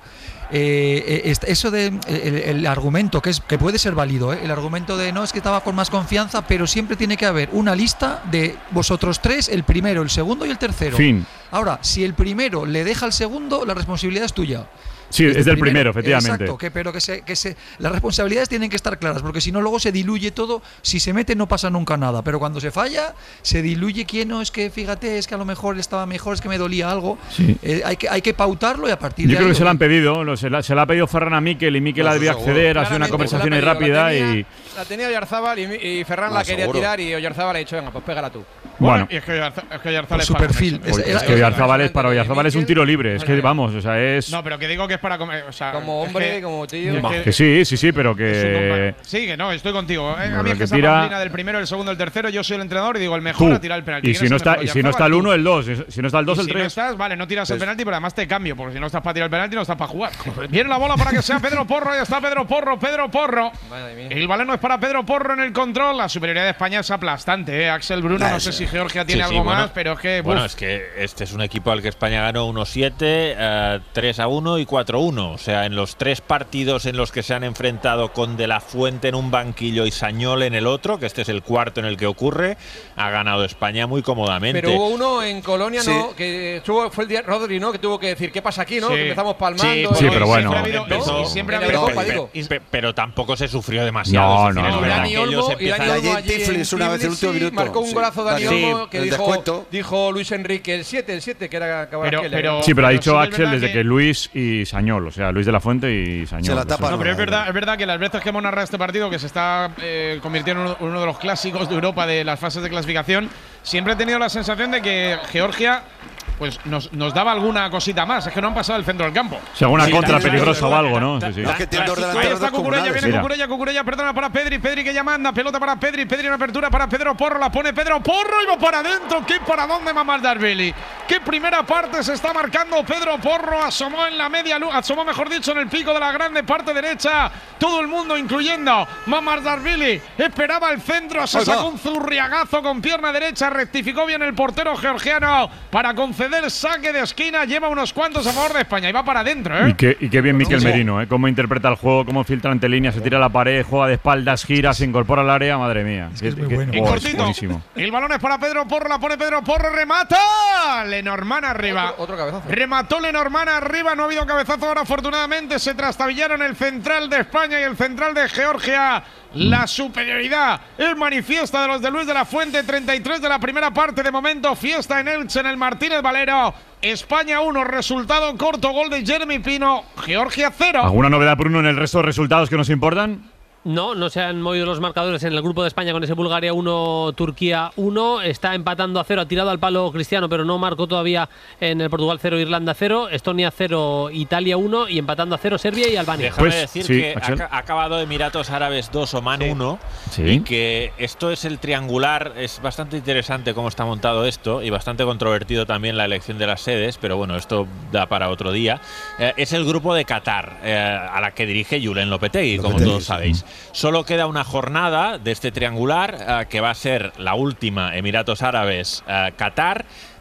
Eh, eso de el, el argumento que es que puede ser válido, ¿eh? El argumento de no es que estaba con más confianza, pero siempre tiene que haber una lista de vosotros tres, el primero, el segundo y el tercero. Fin. Ahora, si el primero le deja al segundo, la responsabilidad es tuya. Sí, es, es del primero, primero, efectivamente. Exacto, que, pero que, se, que se, las responsabilidades tienen que estar claras, porque si no luego se diluye todo. Si se mete no pasa nunca nada, pero cuando se falla, se diluye quién no, es que fíjate, es que a lo mejor estaba mejor, es que me dolía algo. Sí. Eh, hay, que, hay que pautarlo y a partir Yo de Yo creo ahí, que se lo han pedido, lo, se, la, se la ha pedido Ferran a Mikel y Mikel no, ha debido acceder, ha sido una conversación ahí rápida. La tenía, y la tenía Oyarzábal y, y Ferran no, la quería seguro. tirar y Oyarzábal ha dicho, venga, pues pégala tú. Bueno, bueno y es que Oyarzábal es su perfil. Es, es, es que Oyarzábal es para Oyarzábal es un tiro libre, es que vamos, o sea, es. No, pero que digo que es para comer, o sea, como hombre, es que, como tío. Que, que sí, sí, sí, pero que. Sí, que no, estoy contigo. A no, mí es que esa línea del primero, el segundo, el tercero, yo soy el entrenador y digo el mejor tú. a tirar el penalti. Y si no está, y si no está el uno, el dos. Si no está el dos, el tres. tres. Si no estás, vale, no tiras el penalti, pero además te cambio, porque si no estás para tirar el penalti, no estás para jugar. Viene la bola para que sea Pedro Porro, ya está Pedro Porro, Pedro Porro. El balón es para Pedro Porro en el control. La superioridad de España es aplastante, ¿eh? Axel Bruno, no sé si Georgia tiene algo más, pero es que. Bueno, es que este es un equipo al que España ganó uno siete, uh, tres a uno y cuatro a uno. O sea, en los tres partidos en los que se han enfrentado con De La Fuente en un banquillo y Sañol en el otro, que este es el cuarto en el que ocurre, ha ganado España muy cómodamente. Pero hubo uno en Colonia, sí. ¿no? Que estuvo, fue el día Rodri, ¿no? Que tuvo que decir, ¿qué pasa aquí, no? Sí. Que empezamos palmando. Sí, sí, pero bueno. Siempre ha habido, empezó, ¿no? siempre ha pero, habido pero, pero, pero tampoco se sufrió demasiado. No, no, no. Y Dani Olmo, y Dani Olmo allí en una vez el último minuto. Marcó un golazo Dani Olmo que dijo, descuento. dijo Luis Enrique, el siete, el siete, que era pero, pero, Sí, pero ha dicho Axel desde que Luis y Sañol, o sea, Luis de la Fuente y Sañol. Se la tapa, no, pero es verdad, es verdad que las veces que hemos narrado este partido, que se está eh, convirtiendo en uno de los clásicos de Europa de las fases de clasificación, siempre he tenido la sensación de que Georgia pues nos, nos daba alguna cosita más. Es que no han pasado el centro del campo. Si alguna sí, contra peligrosa o algo, ¿no? Sí, sí. Es que tiene dos delanteros. Ahí está Cucurella, viene Cucurella, Cucurella, perdona para Pedri, Pedri que ya manda, pelota para Pedri, Pedri en apertura para Pedro Porro, la pone Pedro Porro y va para adentro. ¿Qué para dónde Mamardashvili? ¿Qué primera parte se está marcando Pedro Porro? Asomó en la media luz, asomó mejor dicho en el pico de la grande parte derecha. Todo el mundo, incluyendo Mamardashvili, esperaba el centro, se sacó un zurriagazo con pierna derecha, rectificó bien el portero georgiano para conceder saque de esquina, lleva unos cuantos a favor de España y va para adentro, ¿eh? Y qué, y qué bien Mikel Merino, ¿eh? Cómo interpreta el juego, cómo filtra entre líneas, se tira a la pared, juega de espaldas, gira, se incorpora al área, madre mía. Es que es muy que, bueno. Y oh, cortito, buenísimo. El balón es para Pedro Porro, la pone Pedro Porro, remata. Lenormand arriba. Otro, otro cabezazo. Remató Lenormand arriba, no ha habido cabezazo ahora, afortunadamente se trastabillaron el central de España y el central de Georgia. La superioridad es manifiesta de los de Luis de la Fuente, treinta y tres de la primera parte de momento, fiesta en Elche en el Martínez Valero. España uno, resultado corto, gol de Jeremy Pino, Georgia cero. ¿Alguna novedad, Bruno, en el resto de resultados que nos importan? No, no se han movido los marcadores en el grupo de España con ese Bulgaria uno, Turquía uno. Está empatando a cero, ha tirado al palo Cristiano, pero no marcó todavía en el Portugal cero, Irlanda cero, Estonia cero, Italia uno y empatando a cero Serbia y Albania. Déjame pues, decir sí, que Axel. ha acabado Emiratos Árabes dos, Oman uno, sí. y que esto es el triangular. Es bastante interesante cómo está montado esto y bastante controvertido también la elección de las sedes, pero bueno, esto da para otro día. Eh, es el grupo de Qatar, eh, a la que dirige Julen Lopetegui, como Lopetegui, todos sí. sabéis. Solo queda una jornada de este triangular, uh, que va a ser la última, Emiratos Árabes, uh, Qatar.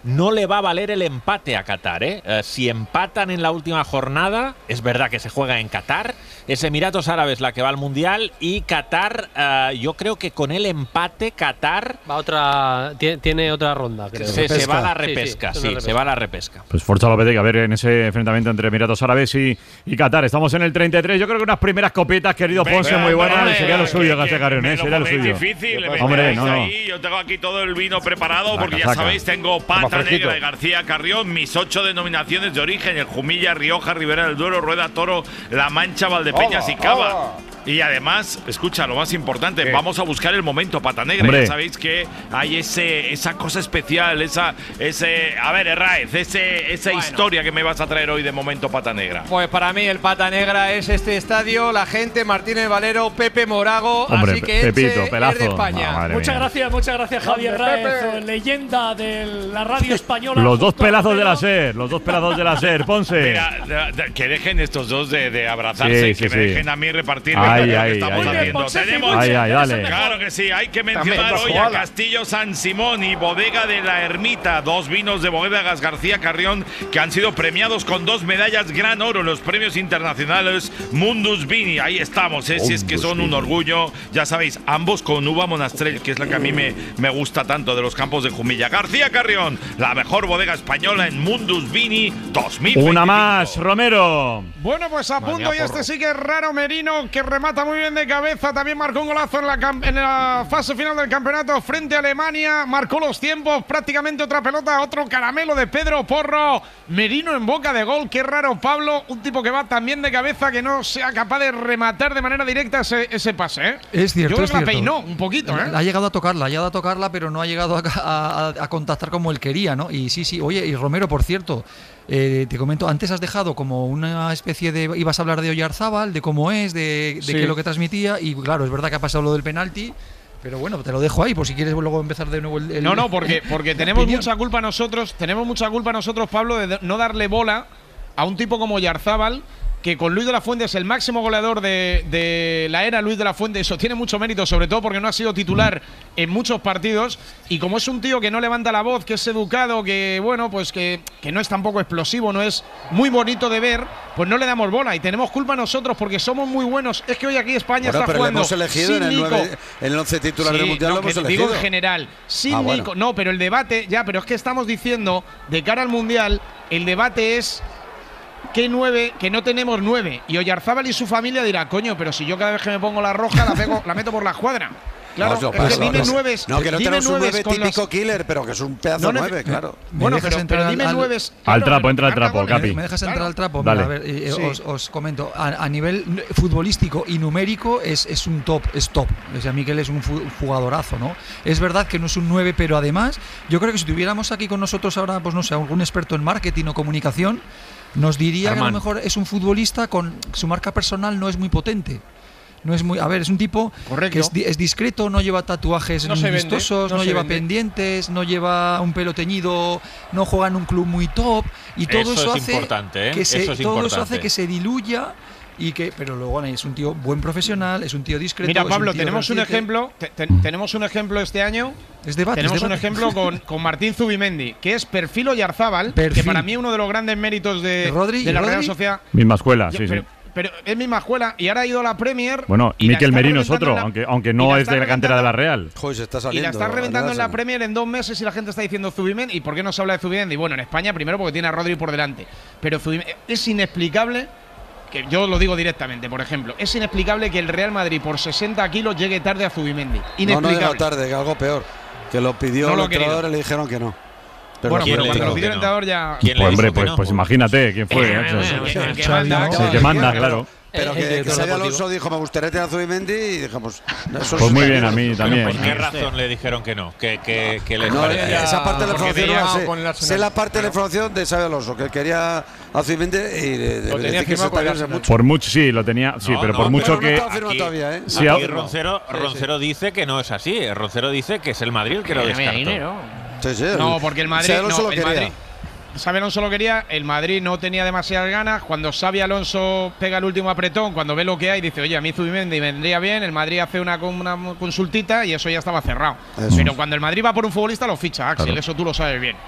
no le va a valer el empate a Qatar, ¿eh? Eh, si empatan en la última jornada, es verdad que se juega en Qatar, es Emiratos Árabes la que va al Mundial y Qatar, eh, yo creo que con el empate Qatar va otra, tiene, tiene otra ronda, creo. Se, se va a la repesca, sí, sí, sí se va a la repesca. Pues Forza Lopetegui, a ver en ese enfrentamiento entre Emiratos Árabes y, y Qatar. Estamos en el treinta y tres, yo creo que unas primeras copetas, querido Ponce, muy buenas, sería lo suyo, García Carrión, ¿eh? Sería lo suyo. Difícil, Hombre, no, no. Ahí, yo tengo aquí todo el vino preparado La porque casaca. ya sabéis, tengo Pata Negra de García Carrión, mis ocho denominaciones de origen, el Jumilla, Rioja, Ribera del Duero, Rueda, Toro, La Mancha, Valdepeñas y Cava. Y además, escucha, lo más importante, vamos a buscar el momento Pata Negra. Hombre. Ya sabéis que hay ese, esa cosa especial, esa, ese, a ver, Herráez, ese, esa Bueno. historia que me vas a traer hoy de momento Pata Negra. Pues para mí el Pata Negra es este estadio, la gente, Martínez Valero, Pepe Morago, Hombre, así que Pepito, Elche es pelazo. de España. Ah, madre Muchas mía. gracias, muchas gracias Javier Grande, Raez, Pepe. leyenda de la radio española. Los dos junto a pelazos de Romero. la SER, los dos pelazos de la SER, Ponce. Mira, de- de- que dejen estos dos de, de abrazarse, Sí, que sí, me sí. dejen a mí repartir Ay, lo que ay, estamos ay, ay. haciendo. Ponce, Tenemos, Ay, ay, dale. Claro que sí, hay que mencionar También, hoy ojalá. a Castillo San Simón y Bodega de la Ermita, dos vinos de Bodegas García Carrión que han sido premiados con dos medallas Gran Oro en los premios internacionales Mundus Vini. Ahí estamos, ¿eh? Si es que son un orgullo, ya sabéis, ambos con uva Monastrell, que es la que a mí me, me gusta tanto de los campos de Jumilla. García Carrión, la mejor bodega española en Mundus Vini dos mil veinticinco. Una más, Romero. Bueno, pues a Madre punto, mía, y este porro. sí que es raro, Merino, que remata muy bien de cabeza, también marcó un golazo en la, cam- en la fase final del campeonato frente a Alemania, marcó los tiempos, prácticamente otra pelota, otro caramelo de Pedro Porro, Merino en boca de gol, qué raro Pablo, un tipo que va también de cabeza, que no sea capaz de rematar de manera directa ese, ese pase, ¿eh? Es cierto, Yo creo es que la cierto. peinó un poquito, ¿eh? Ha llegado a tocarla, ha llegado a tocarla, pero no ha llegado a, a- a contactar como él quería, ¿no? Y sí, sí. Oye, y Romero, por cierto, eh, te comento, antes has dejado como una especie de… Ibas a hablar de Oyarzábal, de cómo es, de, de Sí. qué es lo que transmitía, y claro, es verdad que ha pasado lo del penalti, pero bueno, te lo dejo ahí, por si quieres luego empezar de nuevo el… el- No, no, porque, porque tenemos opinión. mucha culpa nosotros, tenemos mucha culpa nosotros, Pablo, de no darle bola a un tipo como Yarzábal, que con Luis de la Fuente es el máximo goleador de, de la era Luis de la Fuente. Eso tiene mucho mérito, sobre todo porque no ha sido titular en muchos partidos. Y como es un tío que no levanta la voz, que es educado, que bueno, pues que, que no es tampoco explosivo, no es muy bonito de ver, pues no le damos bola. Y tenemos culpa nosotros porque somos muy buenos. Es que hoy aquí España Bueno, está pero le jugando hemos elegido sin en el, Nico. nueve, en el once titular Sí, del Mundial, no, lo hemos que elegido. digo en general, sin Ah, bueno. Nico. No, pero el debate, ya, pero es que estamos diciendo, de cara al Mundial, el debate es ¿qué nueve? Que no tenemos nueve. Y Oyarzábal y su familia dirá, coño, pero si yo cada vez que me pongo la roja la, pego, la meto por la escuadra. Claro, No, es no, que no, dime no. nueves. No, que no dime tenemos un nueves nueve con típico los- killer, pero que es un pedazo No, no, nueve, eh, claro. ¿Me Bueno, dejas pero, entrar pero al- dime al- nueves. Al claro, trapo, entra al marca trapo, goles. Capi. ¿Me dejas entrar Claro. al trapo? Dale. Mira, a ver, eh, Sí. os, os comento. A, a nivel futbolístico y numérico es, es un top, es top. O sea, Miquel es un fu- jugadorazo, ¿no? Es verdad que no es un nueve, pero además, yo creo que si tuviéramos aquí con nosotros ahora, pues no sé, algún experto en marketing o comunicación, nos diría que a Armand. lo mejor es un futbolista con su marca personal no es muy potente. No es muy, a ver, es un tipo Correcto. que es, di- es discreto, no lleva tatuajes No se vende, vistosos, no no, se lleva vende. pendientes, no lleva un pelo teñido, no juega en un club muy top y todo Eso eso, es hace importante, ¿eh? que se, Eso es todo eso importante. hace que se diluya y que, pero luego es un tío buen profesional, es un tío discreto. Mira, es un Pablo, tío tenemos un consciente. ejemplo. te- te- tenemos un ejemplo este año. Es debate, es tenemos un debate. ejemplo con, con Martín Zubimendi, que es perfil Oyarzábal, que Perfil. para mí es uno de los grandes méritos de, Rodri, de la ¿y Real Rodri? Sociedad. Misma escuela, Yo- sí, pero, sí. pero es misma escuela y ahora ha ido a la Premier. Bueno, y la Miquel está Merino es reventando otro, en la- aunque, aunque y no la es está de la cantera de la reventando- Real. Joder, se está Y saliendo. la está reventando en la Arias. Premier en dos meses y la gente está diciendo Zubimendi. ¿Y por qué no se habla de Zubimendi? Bueno, en España primero porque tiene a Rodri por delante. Pero Zubimendi, es inexplicable, que yo lo digo directamente, por ejemplo, es inexplicable que el Real Madrid por sesenta kilos llegue tarde a Zubimendi. No, no Inexplicable. llegó tarde, que algo peor. Que lo pidió No lo el ha querido. entrenador y le dijeron que no. Pero Bueno, ¿quién pero le cuando dijo lo pidió que el no? entrenador ya… ¿Quién Pues le hombre, dijo que pues, no? pues imagínate quién fue. Eh, macho. eh, Sí, eh, el que Xavi, manda, ¿no? el que manda, claro. Pero El que, director que Xavi deportivo. Alonso dijo, me gustaría tener a Zubimendi y dijimos… eso Pues es- muy bien, a mí ¿Pero también. por qué razón le dijeron que no? ¿Que, que, que les No, parecía? esa parte de la porque información no tenía la sé. con el Arsenal. Sé la parte de la información de Xavi Alonso, que quería a Zubimendi y de, de, Lo tenía decir que firmado se con el tallarse Arsenal. mucho. Por mucho, sí, lo tenía. Sí, No, pero no, por mucho pero no que. estaba firmado todavía, ¿eh? Sí, Aquí a- Roncero, Roncero dice que no es así. Roncero dice que es el Madrid el que lo Que no había descartó. dinero. Sí, sí, No, porque el Madrid. Xavi Alonso no, lo el quería. Madrid. Xavi Alonso lo quería, el Madrid no tenía demasiadas ganas. Cuando Xavi Alonso pega el último apretón, cuando ve lo que hay, dice, oye, a mí Zubimendi vendría bien, el Madrid hace una, una consultita y eso ya estaba cerrado. Eso Pero es. cuando el Madrid va por un futbolista, lo ficha, Axel, Claro. eso tú lo sabes bien.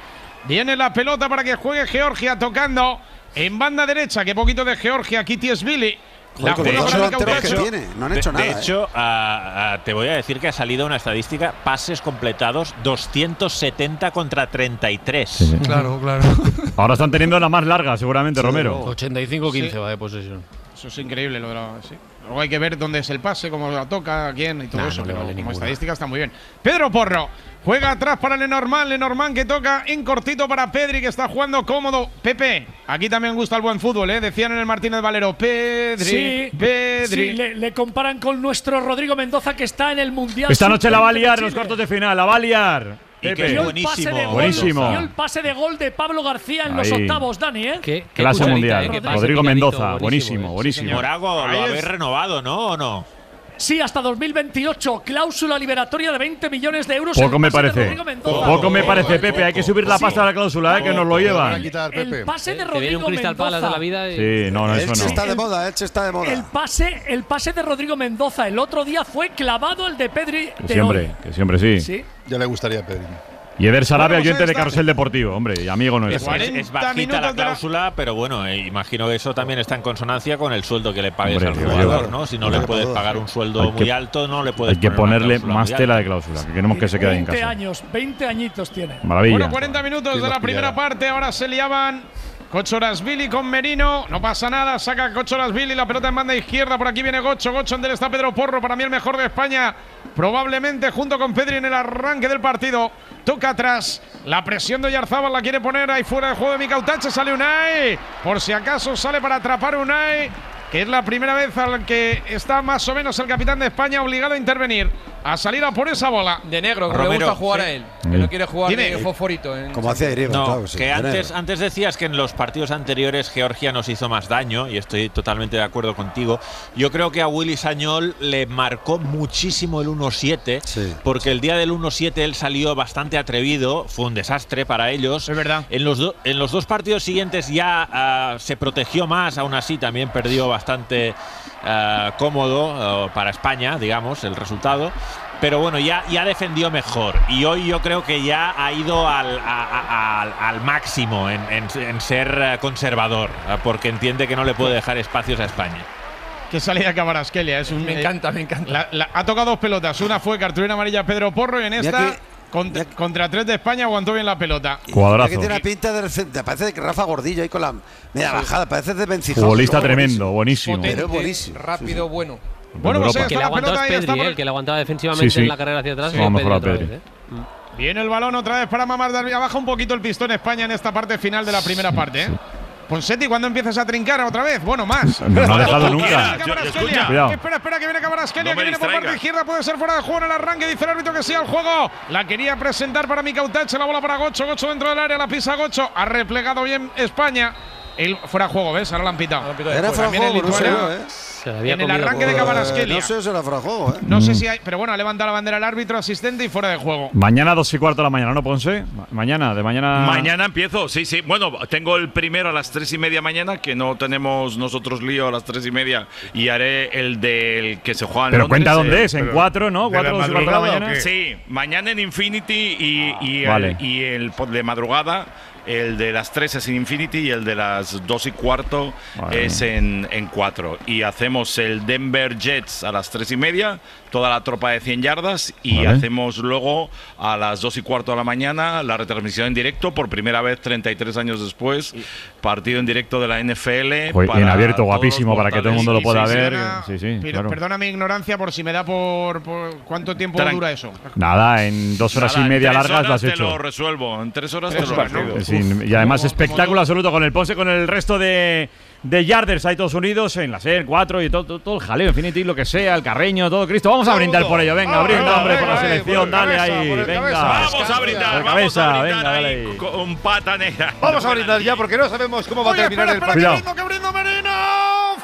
Viene la pelota para que juegue Georgia tocando en banda derecha. Qué poquito de Georgia, Kitiashvili. La Joder, juega con para los Mika delanteros que Utacho. tiene, no han De, hecho de nada. hecho, ¿eh? a- a- te voy a decir que ha salido una estadística: pases completados doscientos setenta contra treinta y tres. Sí, sí. Claro, claro. Ahora están teniendo la más larga, seguramente, Sí, Romero. ochenta y cinco quince Sí. va de posesión. Eso es increíble lo de la. Sí. Luego hay que ver dónde es el pase, cómo la toca, a quién y todo Nah, eso. no le pero vale como ninguna. estadística está muy bien. Pedro Porro juega atrás para Lenormand. Lenormand que toca en cortito para Pedri, que está jugando cómodo. Pepe, aquí también gusta el buen fútbol, ¿eh? Decían en el Martínez Valero. Pedri, Sí, Pedri. sí, le, le comparan con nuestro Rodrigo Mendoza, que está en el Mundial. Esta noche la va a sub veinte liar de en los Chile. cuartos de final, la va a liar. Y que Pepe. Vio el Buenísimo, pase de gol, buenísimo. vio el pase de gol de Pablo García en los Ahí. octavos, Dani, ¿eh? Qué, qué Clase cucharita, mundial. eh, qué pase, Rodrigo pilladito, Mendoza, buenísimo, eh. buenísimo. Morago, Ahí lo es. habéis renovado, ¿no? ¿O no? Sí, hasta dos mil veintiocho, cláusula liberatoria de veinte millones de euros. Poco el me pase de parece. Rodrigo Mendoza. Poco me parece, Pepe. Hay que subir la Sí. pasta de la cláusula, eh, que nos lo Voy a llevan. quitar, El Pepe. pase de Que viene Rodrigo un Crystal Palace de Mendoza. la vida. y- Sí, no, no, eso Elche no. está de moda, Elche está de moda. El pase, el pase de Rodrigo Mendoza el otro día fue clavado el de Pedri Que de siempre, hoy. que siempre sí. Sí. Ya le gustaría a Pedri. Y Eder Sarabia, Bueno, pues oyente ahí de está. Carrusel Deportivo, hombre, y amigo Es, nuestro. es- es bajita minutos la de la- cláusula, pero bueno, eh, imagino que eso también está en consonancia con el sueldo que le pagues Hombre, al digo jugador, yo. ¿no? Si no Claro, le puedes todo, pagar sí. un sueldo Hay que- muy alto, no le puedes Hay que poner una ponerle cláusula más muy tela alta. de cláusula, que queremos que se quede en veinte casa. años, veinte añitos tiene. Maravilla. Bueno, cuarenta minutos de la primera parte. Ahora se liaban Kochorasvili con Merino. No pasa nada. Saca Kochorasvili la pelota en banda izquierda. Por aquí viene Gocho. Gocho en del está Pedro Porro. Para mí el mejor de España. Probablemente junto con Pedri en el arranque del partido. Toca atrás. La presión de Oyarzábal la quiere poner ahí fuera de juego de Mika Utacho. Sale Unai. Por si acaso sale para atrapar Unai, que es la primera vez al que está más o menos el capitán de España obligado a intervenir, a salir a por esa bola. De negro, que le Romero, gusta jugar sí. a él. Que no quiere jugar Dime. de fosforito. En Como hacía Iriba, No, claro, sí, que de antes, negro. antes decías que en los partidos anteriores Georgia nos hizo más daño, y estoy totalmente de acuerdo contigo. Yo creo que a Willy Sañol le marcó muchísimo el uno siete, Sí. porque el día del uno siete él salió bastante atrevido, fue un desastre para ellos. Es verdad. En los, do- en los dos partidos siguientes ya ah, se protegió más, aún así también perdió bastante ah, cómodo ah, para España, digamos, el resultado. Pero bueno, ya, ya defendió mejor. Y hoy yo creo que ya ha ido al, a- a- al, al máximo en, en- en ser eh, conservador, ah, porque entiende que no le puede dejar espacios a España. Que salida Cabarasquelia. Es un, Me encanta, me encanta. La- la- ha tocado dos pelotas. Una fue cartulina amarilla Pedro Porro y en Mira esta, que- contra, mira que- contra tres de España, aguantó bien la pelota. Y Cuadrazo. mira que tiene la pinta del centro. Parece que Rafa Gordillo ahí con la media bajada. Parece de Benfica. Futbolista Pero tremendo, buenísimo. Pero es buenísimo. Rápido, bueno. Bueno, pues ahí Europa. Que está le la aguantaba pelota es y está Pedri, por- eh, el que le aguantaba defensivamente Sí, sí. en la carrera hacia atrás. Sí. fue Vamos Pedri por la otra Pedri. vez, eh. Viene el balón otra vez para Mamar Darby. Baja un poquito el pistón España en esta parte final de la primera parte. ¿eh? Ponsetti, ¿cuándo empiezas a trincar otra vez? Bueno, más. No ha dejado Tú nunca. quieras, yo- Cabarasquelia. escucha. Cuidado. Espera, espera, que viene Cabarasquelia, No que me viene por parte distraigas. izquierda. Puede ser fuera de juego en el arranque. Dice el árbitro que sí al juego. La quería presentar para Mika Utacho. La bola para Gocho. Gocho dentro del área. La pisa Gocho. Ha replegado bien España. El fuera de juego, ¿ves? Ahora la han pitado. Era fuera de También en juego, no sé Lituania. yo, ¿eh? Se la había En el comido arranque de por- Cabarasquelia. No sé si era fuera de juego, ¿eh? No sé si hay, pero bueno, ha levantado la bandera el árbitro asistente y fuera de juego. Mañana dos y cuarto de la mañana, ¿no, Ponce? Ma- Mañana, de mañana. Mañana empiezo, sí, sí. Bueno, tengo el primero a las tres y media mañana, que no tenemos nosotros lío a las tres y media, y haré el del que se juega en Pero Londres, cuenta dónde eh, es, en pero- cuatro, ¿no? ¿De la Cuatro dos y cuarto de la madrugada o mañana. qué? Sí, mañana en Infinity y, y, el- Vale. y el de madrugada. El de las tres es en Infinity y el de las dos y cuarto Vale. es en, en cuatro. Y hacemos el Denver Jets a las tres y media, toda la tropa de cien yardas, y Vale. hacemos luego a las dos y cuarto de la mañana la retransmisión en directo, por primera vez treinta y tres años después, partido en directo de la N F L. Joder, para en abierto, todos guapísimo, los para que todo el mortales. mundo lo Sí, pueda sí, sí. ver. Perdona, Sí, sí, pero- claro. Perdona mi ignorancia por si me da por, por cuánto tiempo Tran- dura eso. Nada, en dos horas Nada, y media en tres largas lo horas has te hecho. lo resuelvo, en tres horas Tres te lo horas, ¿no? resuelvo. Sí, y además como- espectáculo como tú. absoluto con el Ponce, con el resto de, de Yarders ahí todos unidos en la SER cuatro y todo, todo, todo el jaleo, Infinity, lo que sea, el Carreño, todo Cristo. Vamos a brindar por ello, venga, Ah, brinda, venga, hombre, por la venga, ahí, selección, por el dale cabeza, ahí, por el venga. cabeza. Vamos a Descansa. brindar, Por vamos cabeza, a brindar venga, dale ahí ahí. con pata negra. Vamos a brindar ya porque no sabemos cómo va a Oye, terminar espera, el espera, partido. que brindo, que brindo Merino. ¡Fuera!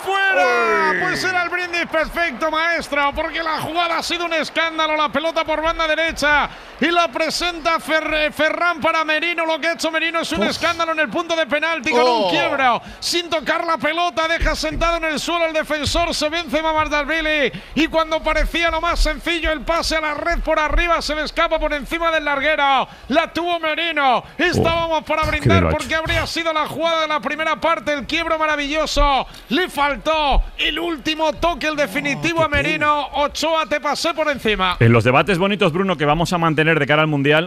Ah, pues era el brindis perfecto, maestro, porque la jugada ha sido un escándalo. La pelota por banda derecha y la presenta Fer Ferran para Merino. Lo que ha hecho Merino es un Uf. escándalo en el punto de penalti con oh. un quiebro. Sin tocar la pelota, deja sentado en el suelo el defensor. Se vence Mamardashvili y cuando parecía lo más sencillo, el pase a la red por arriba se le escapa por encima del larguero. La tuvo Merino. Estábamos oh. para brindar porque habría sido la jugada de la primera parte. El quiebro maravilloso. Le faltó el último toque, el definitivo oh, a Merino. Ochoa, te pasé por encima. En los debates bonitos, Bruno, que vamos a mantener de cara al Mundial,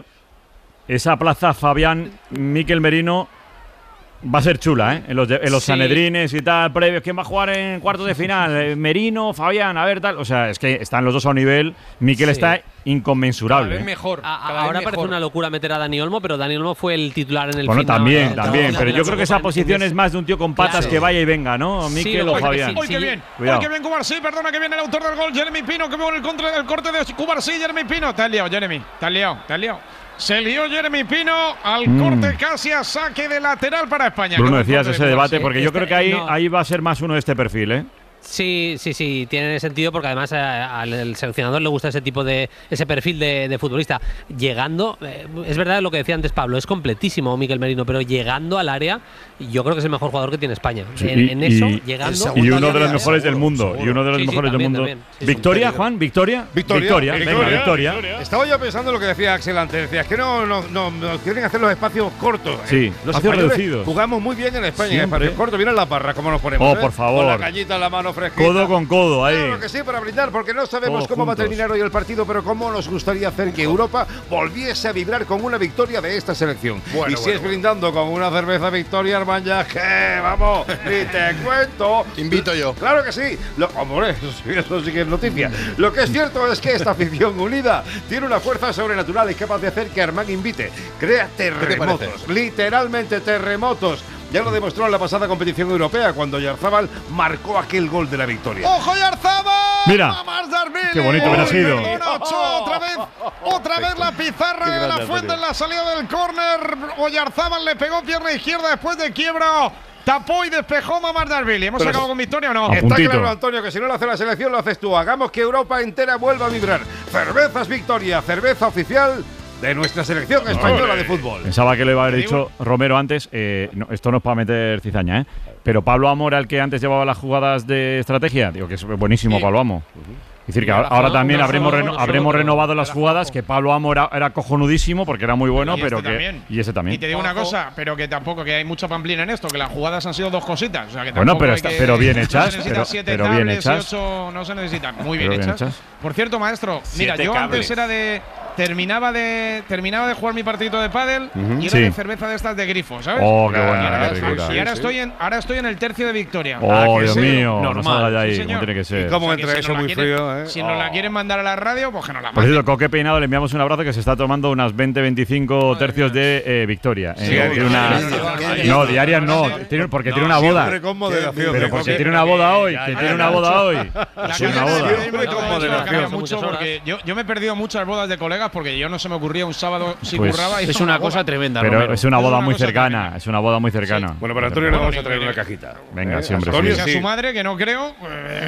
esa plaza Fabián, Mikel Merino va a ser chula, ¿eh? En los, de, en los sí. Sanedrines y tal, previos. ¿Quién va a jugar en cuartos de final? Eh, Merino, Fabián, a ver, tal. O sea, es que están los dos a un nivel. Mikel sí. está inconmensurable. Cada vez mejor. A, cada ahora vez parece mejor. una locura meter a Dani Olmo, pero Dani Olmo fue el titular en el bueno, final. Bueno, también, ¿no? también. No, pero no, yo no, creo que esa posición es más de un tío con patas claro. que vaya y venga, ¿no? Mikel sí, o Fabián. Hoy que bien, Cuidado. hoy que bien Cubarsí, perdona que viene el autor del gol, Jeremy Pino, que veo en el, contra, el corte de Cubarsí, Jeremy Pino. Te has liado, Jeremy. Te has liado, te has liado. Se lió Jeremy Pino al mm. corte casi a saque de lateral para España. Bruno, decías ese debate, porque yo este, creo que ahí, no. ahí va a ser más uno de este perfil, ¿eh? Sí, sí, sí, tiene sentido porque además a, al seleccionador le gusta ese tipo de ese perfil de, de futbolista. Llegando, eh, es verdad lo que decía antes Pablo, es completísimo Mikel Merino, pero llegando al área, yo creo que es el mejor jugador que tiene España. Sí, en, y, en eso, y, llegando. Y uno de los mejores del mundo. Seguro. Y uno de los sí, mejores sí, también, del mundo. Sí, ¿Victoria, Juan? ¿Victoria? Victoria. Victoria. Victoria. Venga, Victoria. Victoria. Estaba yo pensando en lo que decía Axel antes. Decía, es que no, no, no, no quieren hacer los espacios cortos. Sí, los espacios reducidos. Jugamos muy bien en España. En espacios cortos. Mira la parra, cómo nos ponemos. Oh, ¿eh? por favor. Con la cañita en la mano fresquita. Codo con codo, ahí. Claro que sí, para brindar, porque no sabemos Todos cómo juntos. va a terminar hoy el partido, pero cómo nos gustaría hacer que Europa volviese a vibrar con una victoria de esta selección. Bueno, y si bueno, es brindando con una cerveza Victoria Armagnac, ¿qué? Vamos, ni te cuento. Invito yo. Claro que sí. Lo, hombre, eso sí, eso sí que es noticia. Lo que es cierto es que esta afición unida tiene una fuerza sobrenatural y capaz de hacer que Armagnac invite. Crea terremotos, literalmente terremotos. Ya lo demostró en la pasada competición europea cuando Oyarzabal marcó aquel gol de la victoria. ¡Ojo, Oyarzabal! Mira, qué bonito hubiera sido. Ochoa, otra vez, otra vez la pizarra de la Fuente en la salida del córner. Oyarzabal le pegó pierna izquierda después de quiebra. Tapó y despejó Mamardashvili. ¿Hemos acabado con victoria o no? Está claro, Antonio, que si no lo hace la selección, lo haces tú. Hagamos que Europa entera vuelva a vibrar. Cervezas Victoria, cerveza oficial de nuestra selección española de fútbol. Pensaba que lo iba a haber dicho Romero antes. Eh, no, esto no es para meter cizaña, ¿eh? Pero Pablo Amo era el que antes llevaba las jugadas de estrategia. Digo que es buenísimo, sí. Pablo Amo. Es decir, que ahora, ahora también habremos, reno, habremos renovado las jugadas, que Pablo Amo era, era cojonudísimo porque era muy bueno, y pero este que… También. Y ese también. Y te digo una cosa, pero que tampoco, que hay mucha pamplina en esto, que las jugadas han sido dos cositas. O sea, que bueno, pero, está, que, pero bien hechas. No se pero, siete pero bien hechas. Y ocho, no se necesitan. Muy bien, bien hechas. hechas. Por cierto, maestro, mira, yo cables. antes era de… Terminaba de terminaba de jugar mi partidito de pádel uh-huh. y era sí. de cerveza de estas de grifo, ¿sabes? Oh, qué buena. Y ahora, qué y ahora sí, estoy en ahora estoy en el tercio de victoria. Oh, ah, Dios mío, normal. No salga de ahí, sí, como tiene que ser. ¿Y cómo o sea, entra si eso no muy quieren, frío, eh? Si oh. nos la quieren mandar a la radio, pues que nos la manden. Por cierto, Coque Peinado, le enviamos un abrazo, que se está tomando unas veinte veinticinco tercios de eh, victoria. Sí, eh, tiene una, no, diarias no, tiene, porque tiene una boda. Pero porque tiene una boda hoy, que tiene una boda hoy. Tiene una boda. Siempre con moderación. Mucho porque yo yo me he perdido muchas bodas de colegas porque yo no se me ocurría un sábado si pues curraba y es una cosa tremenda, pero Romero. es una boda es una muy cercana, tremenda. es una boda muy cercana. Sí. Bueno, para Antonio le vamos a traer una cajita. Venga, ¿Eh? siempre. Antonio, sí. a su madre, que no creo.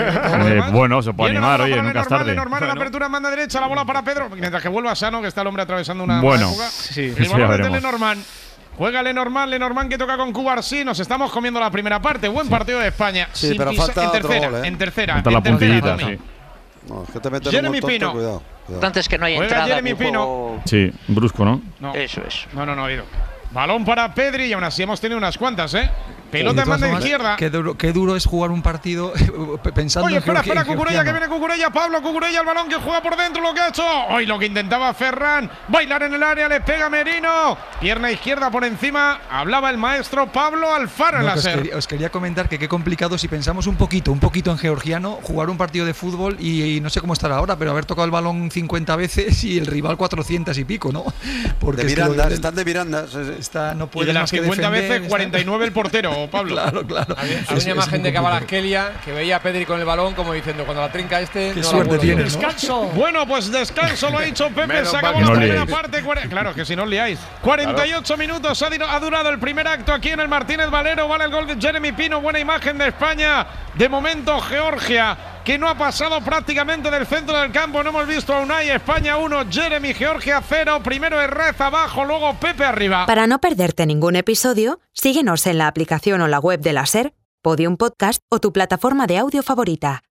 Eh, bueno, se puede animar, oye, nunca es tarde. Normal en la apertura en banda derecha, la bola para Pedro, mientras que vuelva sano, que está el hombre atravesando una bueno, época. Sí, el balón sí, de Lenormand. Juega Lenormand, Lenormand que toca con Cubarsí. Nos estamos comiendo la primera parte. Buen sí. partido de España. Sí, pero falta en tercera, gol, ¿eh? en tercera. Falta en la tercera, puntillita, sí. No, es que te meten Jeremy un montón, Pino. Cuidado, cuidado. Antes que no hay Juega entrada. Jeremy tipo… Pino. Sí, brusco, ¿no? No. Eso es. No, no, no, ha ido. Balón para Pedri y aún así hemos tenido unas cuantas, ¿eh? Pelota en banda izquierda. Qué duro, qué duro es jugar un partido pensando Oye, en espera, espera, en Cucurella, que viene Cucurella, Pablo Cucurella, el balón que juega por dentro, lo que ha hecho. Hoy lo que intentaba Ferran, bailar en el área, le pega Merino. Pierna izquierda por encima, hablaba el maestro Pablo Alfaro en no, la os, SER. quería, os quería comentar que qué complicado si pensamos un poquito, un poquito en georgiano, jugar un partido de fútbol y, y no sé cómo estará ahora, pero haber tocado el balón cincuenta veces y el rival cuatrocientas y pico, ¿no? Porque de Miranda, es que lo, están de Miranda. Está, no puede y de las más que cincuenta defender, veces, cuarenta y nueve el portero. dicho Pablo. Claro, claro. Había, había una imagen de Kvaratskhelia que veía a Pedri con el balón como diciendo, cuando la trinca este, Qué no suerte la tienes, ¿no? Descanso. Bueno, pues descanso, lo ha dicho Pepe. Menos Se acabó mal la que no primera liáis. parte. cuare- Claro, que si no os liáis. cuarenta y ocho minutos ha, di- ha durado el primer acto aquí en el Martínez Valero. Vale el gol de Jeremy Pino. Buena imagen de España. De momento, Georgia, que no ha pasado prácticamente del centro del campo. No hemos visto a Unai. España uno, Jeremy, Georgia cero. Primero Herrez abajo, luego Pepe arriba. Para no perderte ningún episodio, síguenos en la aplicación o la web de la SER, Podium Podcast o tu plataforma de audio favorita.